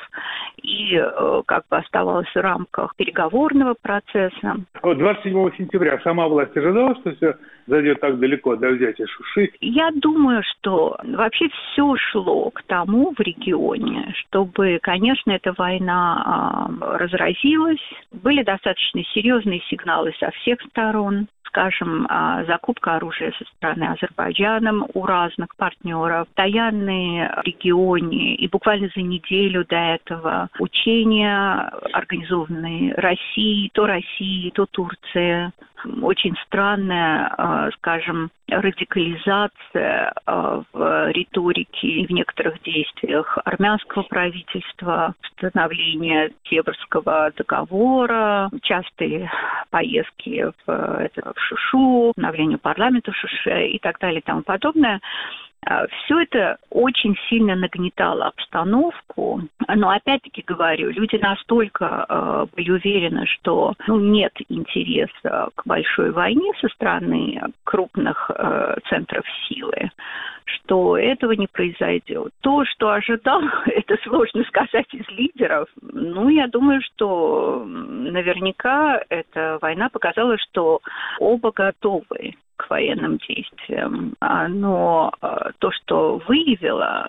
и э, как бы оставалось в рамках переговорного процесса. Вот двадцать седьмого сентября сама власть ожидала, что все зайдет так далеко до взятия Шуши? Я думаю, что вообще все шло к тому в регионе, чтобы, конечно, эта война э, разразилась. Были достаточно серьезные сигналы со всех сторон. Скажем, закупка оружия со стороны Азербайджана у разных партнеров, постоянные в регионе, и буквально за неделю до этого учения, организованные Россией, то Россией, то Турцией. Очень странная, скажем, радикализация в риторике и в некоторых действиях армянского правительства, становление Северского договора, частые поездки в, это, в Шушу, обновление парламента в Шуше и так далее и тому подобное. Все это очень сильно нагнетало обстановку, но опять-таки говорю, люди настолько э, были уверены, что ну, нет интереса к большой войне со стороны крупных э, центров силы, что этого не произойдет. То, что ожидал, это сложно сказать из лидеров. Ну, я думаю, что наверняка эта война показала, что оба готовы к военным действиям. Но то, что выявила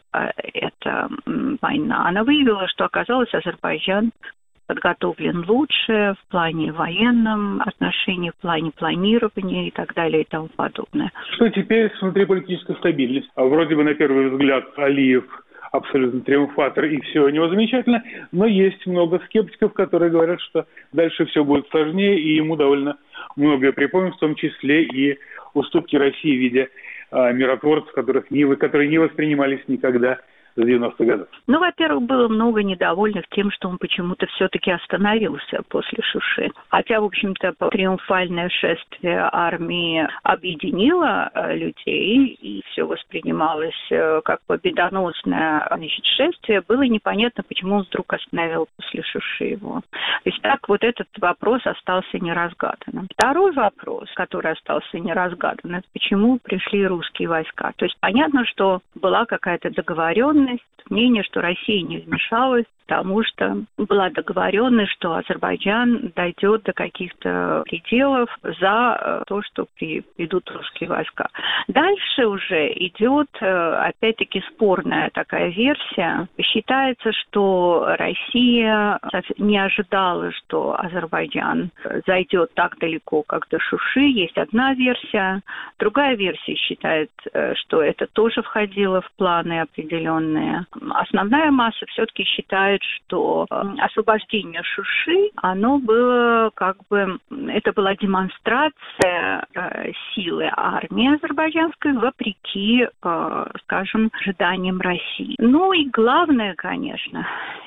эта война, она выявила, что оказалось Азербайджан подготовлен лучше в плане военном отношении, в плане планирования и так далее и тому подобное. Что теперь с внутриполитической стабильностью? Вроде бы на первый взгляд Алиев абсолютно триумфатор, и все у него замечательно, но есть много скептиков, которые говорят, что дальше все будет сложнее, и ему довольно многое припомнят, в том числе и уступки России в виде а, миротворцев, которых не, которые не воспринимались никогда с девяностых годов. Ну, во-первых, было много недовольных тем, что он почему-то все-таки остановился после Шуши. Хотя, в общем-то, триумфальное шествие армии объединило людей, и все воспринималось как победоносное, значит, шествие. Было непонятно, почему он вдруг остановил после Шуши его. То есть так вот этот вопрос остался неразгаданным. Второй вопрос, который остался неразгаданным, это почему пришли русские войска. То есть понятно, что была какая-то договоренность, специальность. Мнение, что Россия не вмешалась, потому что была договоренность, что Азербайджан дойдет до каких-то пределов за то, что придут русские войска. Дальше уже идет, опять-таки, спорная такая версия. Считается, что Россия не ожидала, что Азербайджан зайдет так далеко, как до Шуши. Есть одна версия. Другая версия считает, что это тоже входило в планы определенные. Основная масса все-таки считает, что освобождение Шуши, оно было как бы, это была демонстрация э, силы армии азербайджанской вопреки, э, скажем, ожиданиям России. Ну и главное, конечно,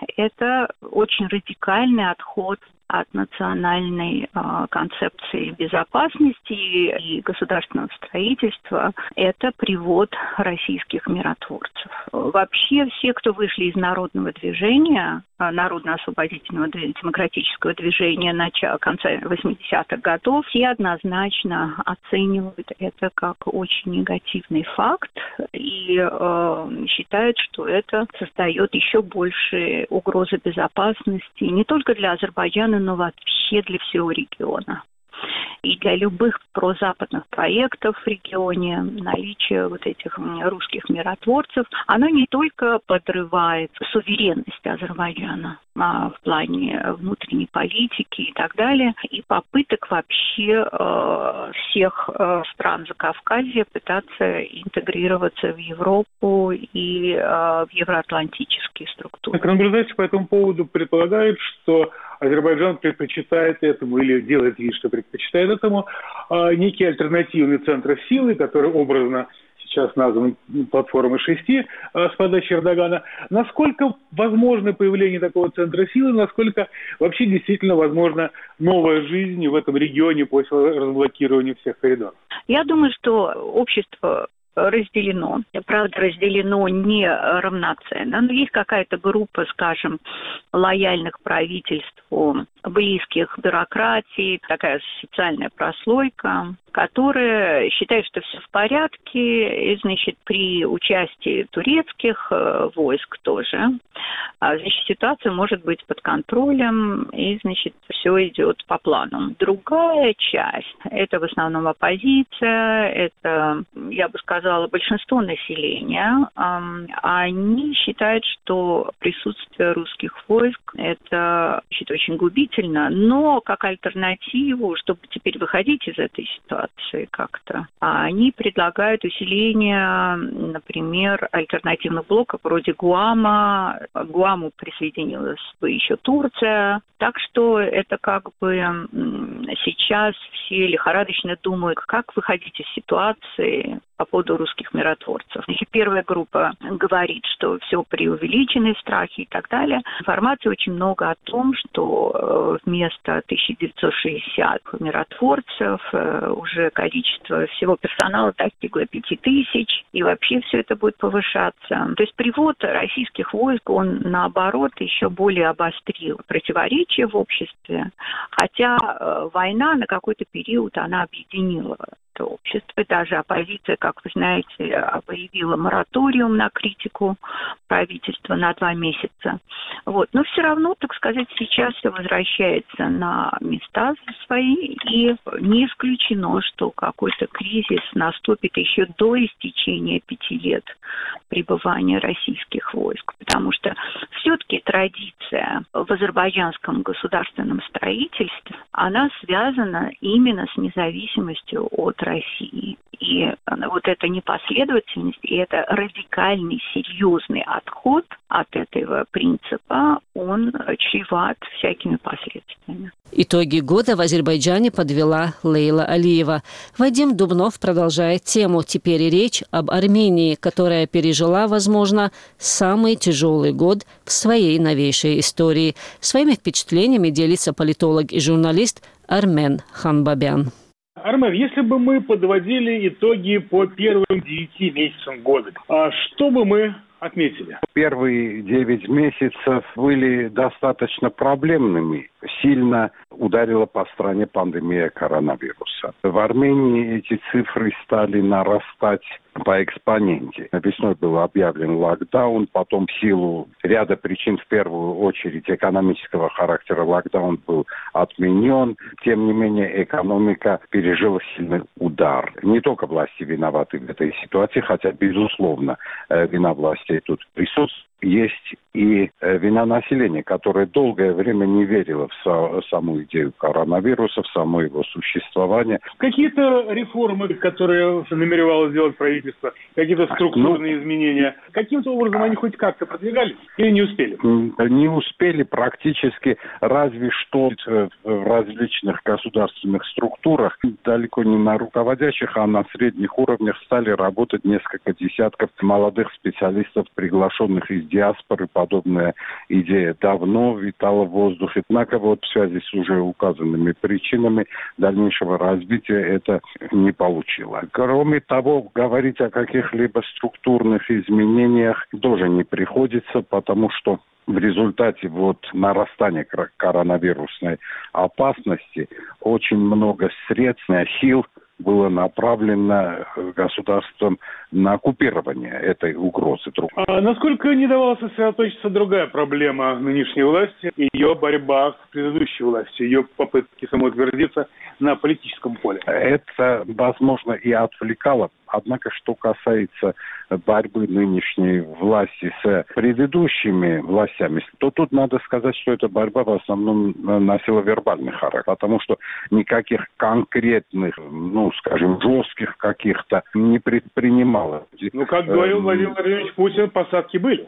это очень радикальный отход от национальной э, концепции безопасности и государственного строительства, это привод российских миротворцев. Вообще все, кто вышли из народного движения, народно-освободительного демократического движения начала, конца восьмидесятых годов, все однозначно оценивают это как очень негативный факт и э, считают, что это создает еще больше угрозы безопасности не только для Азербайджана, но вообще для всего региона. И для любых прозападных проектов в регионе наличие вот этих русских миротворцев, оно не только подрывает суверенность Азербайджана а, в плане внутренней политики и так далее, и попыток вообще э, всех э, стран Закавказья пытаться интегрироваться в Европу и э, в евроатлантические структуры. Наблюдатели по этому поводу предполагают, что Азербайджан предпочитает этому или делает вид, что предпочитает этому некий альтернативный центр силы, который образно сейчас назван платформой шести с подачи Эрдогана. Насколько возможно появление такого центра силы, насколько вообще действительно возможна новая жизнь в этом регионе после разблокирования всех коридоров? Я думаю, что общество разделено. Правда, разделено не равноценно, но есть какая-то группа, скажем, лояльных правительству, близких бюрократии, такая социальная прослойка, которая считает, что все в порядке, и, значит, при участии турецких э, войск тоже, а, значит, ситуация может быть под контролем, и, значит, все идет по плану. Другая часть, это в основном оппозиция, это, я бы сказала, большинство населения, э, они считают, что присутствие русских войск, это, значит, очень губительно, но как альтернативу, чтобы теперь выходить из этой ситуации, как-то. А они предлагают усиление, например, альтернативных блоков вроде Гуама. К Гуаму присоединилась бы еще Турция. Так что это как бы сейчас все лихорадочно думают, как выходить из ситуации по поводу русских миротворцев. Значит, первая группа говорит, что все преувеличены страхи и так далее. Информации очень много о том, что вместо тысяча девятьсот шестьдесят миротворцев уже количество всего персонала достигло пяти тысяч, и вообще все это будет повышаться. То есть привод российских войск, он наоборот еще более обострил противоречия в обществе, хотя война на какой-то период она объединила общество. Даже оппозиция, как вы знаете, объявила мораториум на критику правительства на два месяца. Вот. Но все равно, так сказать, сейчас все возвращается на места свои, и не исключено, что какой-то кризис наступит еще до истечения пяти лет пребывания российских войск. Потому что все-таки традиция в азербайджанском государственном строительстве, она связана именно с независимостью от России. И вот эта непоследовательность и это радикальный, серьезный отход от этого принципа, он чреват всякими последствиями. Итоги года в Азербайджане подвела Лейла Алиева. Вадим Дубнов продолжает тему. Теперь речь об Армении, которая пережила, возможно, самый тяжелый год в своей новейшей истории. Своими впечатлениями делится политолог и журналист Армен Ханбабян. Армен, если бы мы подводили итоги по первым девяти месяцам года, что бы мы отметили? Первые девять месяцев были достаточно проблемными. Сильно ударила по стране пандемия коронавируса. В Армении эти цифры стали нарастать по экспоненте. Весной был объявлен локдаун, потом в силу ряда причин, в первую очередь экономического характера, локдаун был отменен. Тем не менее, экономика пережила сильный удар. Не только власти виноваты в этой ситуации, хотя, безусловно, вина властей тут присутствует. Есть и вина населения, которое долгое время не верило в са- саму идею коронавируса, в само его существование. Какие-то реформы, которые намеревалось сделать правительство, какие-то структурные ну, изменения, каким-то образом они хоть как-то продвигались или не успели? Не успели практически, разве что в различных государственных структурах, далеко не на руководящих, а на средних уровнях стали работать несколько десятков молодых специалистов, приглашенных из диаспоры. Подобная идея давно витала в воздухе. Однако вот в связи с уже указанными причинами дальнейшего развития это не получило. Кроме того, говорить о каких-либо структурных изменениях тоже не приходится, потому что в результате вот нарастания коронавирусной опасности очень много средств, сил было направлено государством на оккупирование этой угрозы. А насколько не давала сосредоточиться другая проблема нынешней власти, ее борьба с предыдущей властью, ее попытки самоутвердиться на политическом поле? Это, возможно, и отвлекало. Однако, что касается борьбы нынешней власти с предыдущими властями, то тут надо сказать, что эта борьба в основном носила вербальный характер, потому что никаких конкретных, ну, скажем, жестких каких-то не предпринимала. Ну, как говорил Владимир Владимирович Путин, посадки были.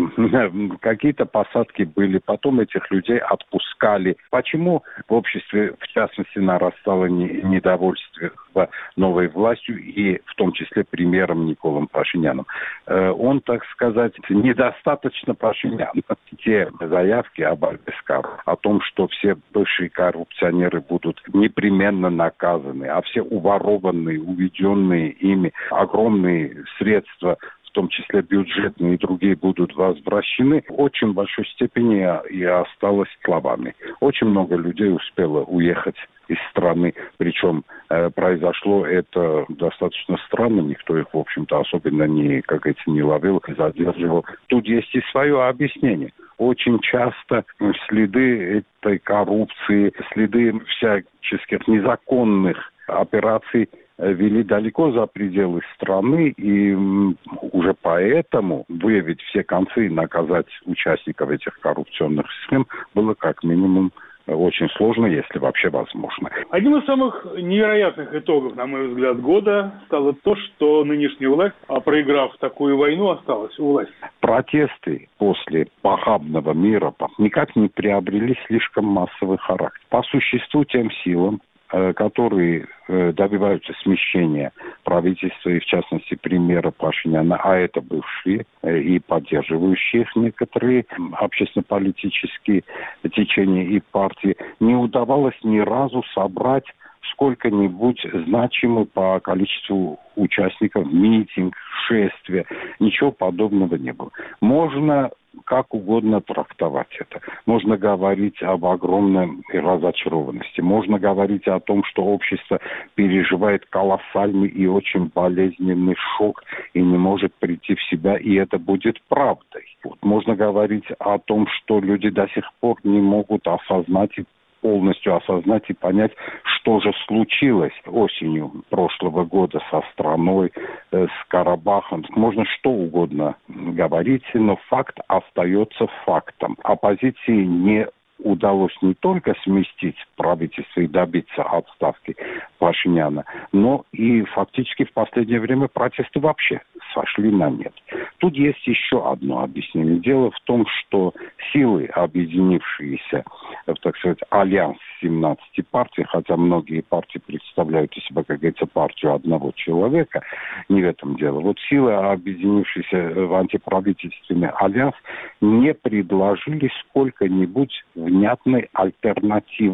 Какие-то посадки были, потом этих людей отпускали. Почему в обществе, в частности, нарастало недовольство новой властью и в том числе премьером Николом Пашиняном? Он, так сказать, недостаточно Пашинян. Те заявки о борьбе с коррупцией, о том, что все бывшие коррупционеры будут непременно наказаны, а все уворованные, уведенные ими огромные средства, в том числе бюджетные и другие, будут возвращены, в очень большой степени и осталось словами. Очень много людей успело уехать из страны, причем э, произошло это достаточно странно, никто их, в общем-то, особенно не, как говорится, не ловил, не задерживал. Тут есть и свое объяснение. Очень часто следы этой коррупции, следы всяческих незаконных операций вели далеко за пределы страны, и уже поэтому выявить все концы и наказать участников этих коррупционных схем было как минимум очень сложно, если вообще возможно. Одним из самых невероятных итогов, на мой взгляд, года стало то, что нынешняя власть, проиграв такую войну, осталась у власти. Протесты после похабного мира никак не приобрели слишком массовый характер. По существу тем силам, которые добиваются смещения правительства и, в частности, премьера Пашиняна, а это бывшие и поддерживающие их некоторые общественно-политические течения и партии, не удавалось ни разу собрать сколько-нибудь значимый по количеству участников митинг, шествия. Ничего подобного не было. Можно как угодно трактовать это. Можно говорить об огромной разочарованности. Можно говорить о том, что общество переживает колоссальный и очень болезненный шок и не может прийти в себя, и это будет правдой. Вот. Можно говорить о том, что люди до сих пор не могут осознать и полностью осознать и понять, что же случилось осенью прошлого года со страной, э, с Карабахом. Можно что угодно говорить, но факт остается фактом. Оппозиции не удалось не только сместить правительство и добиться отставки Пашиняна, но и фактически в последнее время протесты вообще сошли на нет. Тут есть еще одно объяснение. Дело в том, что силы, объединившиеся, так сказать, альянс семнадцати партий, хотя многие партии представляют из себя, как говорится, партию одного человека, не в этом дело. Вот силы, объединившиеся в антиправительственный альянс, не предложили сколько-нибудь внятной альтернативы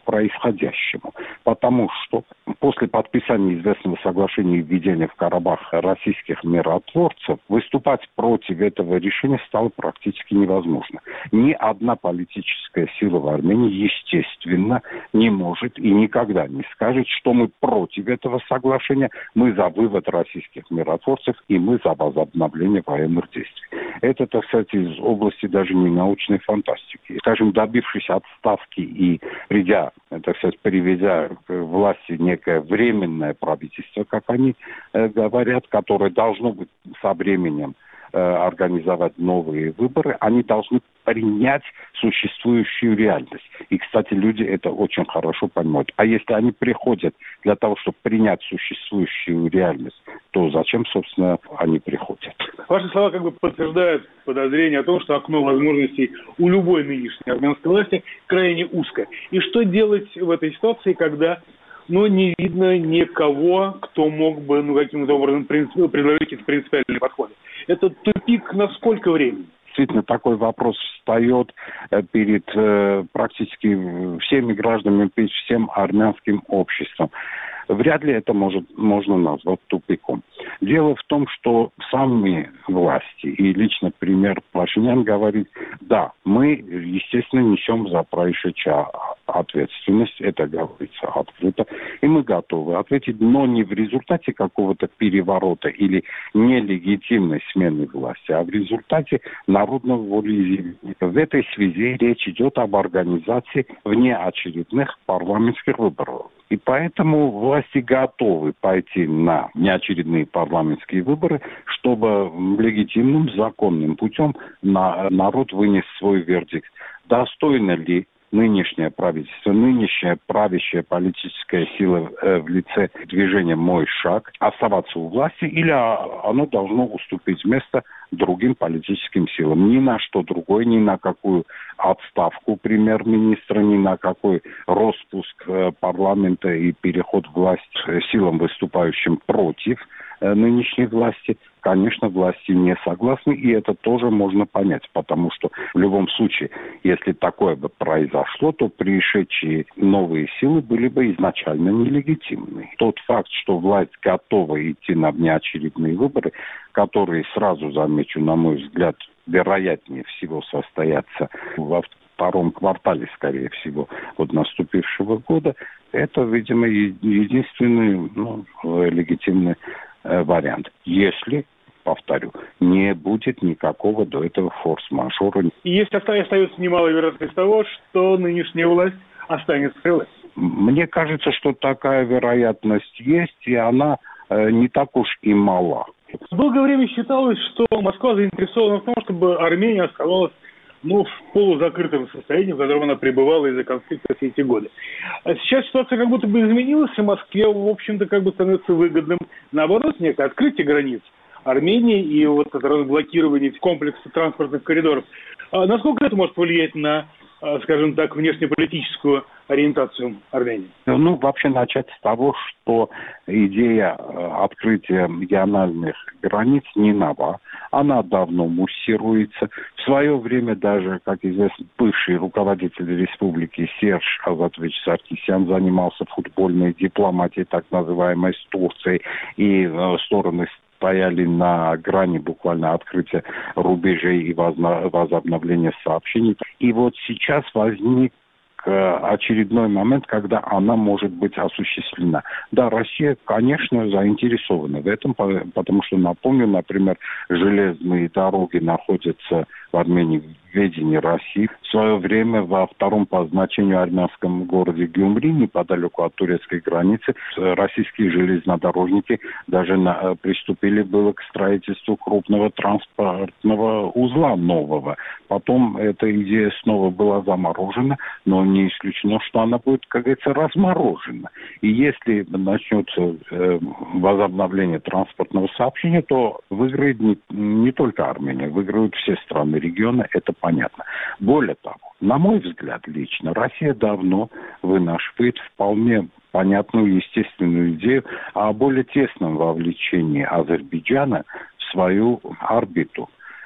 происходящему. Потому что после подписания известного соглашения и введения в Карабах российских миротворцев выступать против этого решения стало практически невозможно. Ни одна политическая сила в Армении, естественно, не может и никогда не скажет, что мы против этого соглашения, мы за вывод российских миротворцев и мы за возобновление военных действий. Это, так сказать, из области даже не научной фантастики. Скажем, добившись отставки и придя, так сказать, приведя к власти некое временное правительство, как они э, говорят, которое должно быть со временем э, организовать новые выборы, они должны принять существующую реальность. И, кстати, люди это очень хорошо понимают. А если они приходят для того, чтобы принять существующую реальность, то зачем, собственно, они приходят? Ваши слова как бы подтверждают подозрение о том, что окно возможностей у любой нынешней армянской власти крайне узкое. И что делать в этой ситуации, когда ну, не видно никого, кто мог бы ну, каким-то образом предложить какие-то принципиальные подходы? Это тупик на сколько времени? Действительно, такой вопрос встает перед э, практически всеми гражданами, перед всем армянским обществом. Вряд ли это может, можно назвать тупиком. Дело в том, что сами власти, и лично премьер Пашинян говорит, да, мы, естественно, несем за происшедшее ответственность, это говорится открыто, и мы готовы ответить, но не в результате какого-то переворота или нелегитимной смены власти, а в результате народного волеизъявления. В этой связи речь идет об организации внеочередных парламентских выборов. И поэтому власти готовы пойти на неочередные парламентские выборы, чтобы легитимным, законным путем на, народ вынес свой вердикт. Достойно ли нынешнее правительство, нынешняя правящая политическая сила э, в лице движения «Мой шаг» оставаться у власти, или оно должно уступить место другим политическим силам. Ни на что другое, ни на какую отставку премьер-министра, ни на какой распуск э, парламента и переход власти силам, выступающим против э, нынешней власти, конечно, власти не согласны, и это тоже можно понять, потому что в любом случае, если такое бы произошло, то пришедшие новые силы были бы изначально нелегитимны. Тот факт, что власть готова идти на внеочередные выборы, которые, сразу замечу, на мой взгляд, вероятнее всего состоятся во втором квартале, скорее всего, от наступившего года, это, видимо, единственный ну, легитимный э, вариант. Если, повторю, не будет никакого до этого форс-мажора. И есть остается немалая вероятность того, что нынешняя власть останется при власти. Мне кажется, что такая вероятность есть, и она э, не так уж и мала. Долгое время считалось, что Москва заинтересована в том, чтобы Армения оставалась ну, в полузакрытом состоянии, в котором она пребывала из-за конфликта все эти годы. А сейчас ситуация как будто бы изменилась, и Москве, в общем-то, как бы становится выгодным, наоборот, некое открытие границ Армении и вот это разблокирование комплекса транспортных коридоров. А насколько это может повлиять на, скажем так, внешнеполитическую ориентацию Армении? Ну, вообще начать с того, что идея открытия региональных границ не нова. Она давно муссируется. В свое время даже, как известно, бывший руководитель республики Серж Азатович Саркисян занимался футбольной дипломатией, так называемой, с Турцией, и э, стороны стояли на грани буквально открытия рубежей и возобновления сообщений. И вот сейчас возник очередной момент, когда она может быть осуществлена. Да, Россия, конечно, заинтересована в этом, потому что, напомню, например, железные дороги находятся в Армении в ведении России. В свое время во втором по значению армянском городе Гюмри, неподалеку от турецкой границы, российские железнодорожники даже на, приступили было к строительству крупного транспортного узла нового. Потом эта идея снова была заморожена, но не исключено, что она будет, как говорится, разморожена. И если начнется э, возобновление транспортного сообщения, то выиграет не, не только Армения, выиграют все страны региона, это понятно. Более того, на мой взгляд лично, Россия давно вынашивает вполне понятную, естественную идею о более тесном вовлечении Азербайджана в свою орбиту.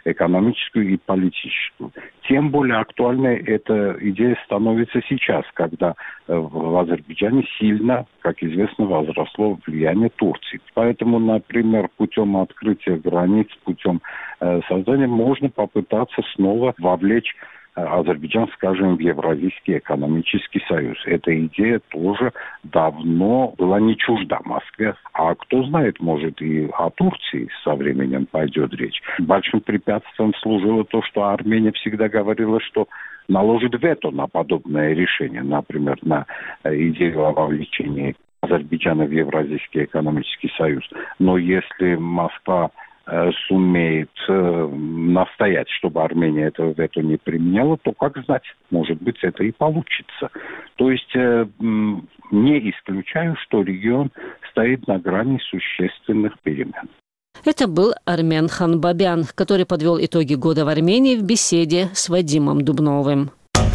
экономическую и политическую. Тем более актуальной эта идея становится сейчас, когда в Азербайджане сильно, как известно, возросло влияние Турции. Поэтому, например, путем открытия границ, путем создания можно попытаться снова вовлечь Азербайджан, скажем, в Евразийский экономический союз. Эта идея тоже давно была не чужда Москве. А кто знает, может, и о Турции со временем пойдет речь. Большим препятствием служило то, что Армения всегда говорила, что наложит вето на подобное решение, например, на идею о вовлечении Азербайджана в Евразийский экономический союз. Но если Москва сумеет э, настоять, чтобы Армения этого вето не применяла, то, как знать, может быть, это и получится. То есть э, не исключаю, что регион стоит на грани существенных перемен. Это был Армен Ханбабян, который подвел итоги года в Армении в беседе с Вадимом Дубновым.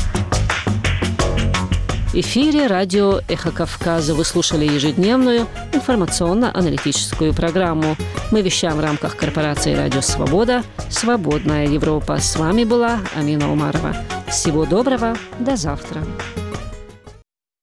В эфире радио «Эхо Кавказа» вы слушали ежедневную информационно-аналитическую программу. Мы вещаем в рамках корпорации «Радио Свобода. Свободная Европа». С вами была Амина Умарова. Всего доброго. До завтра.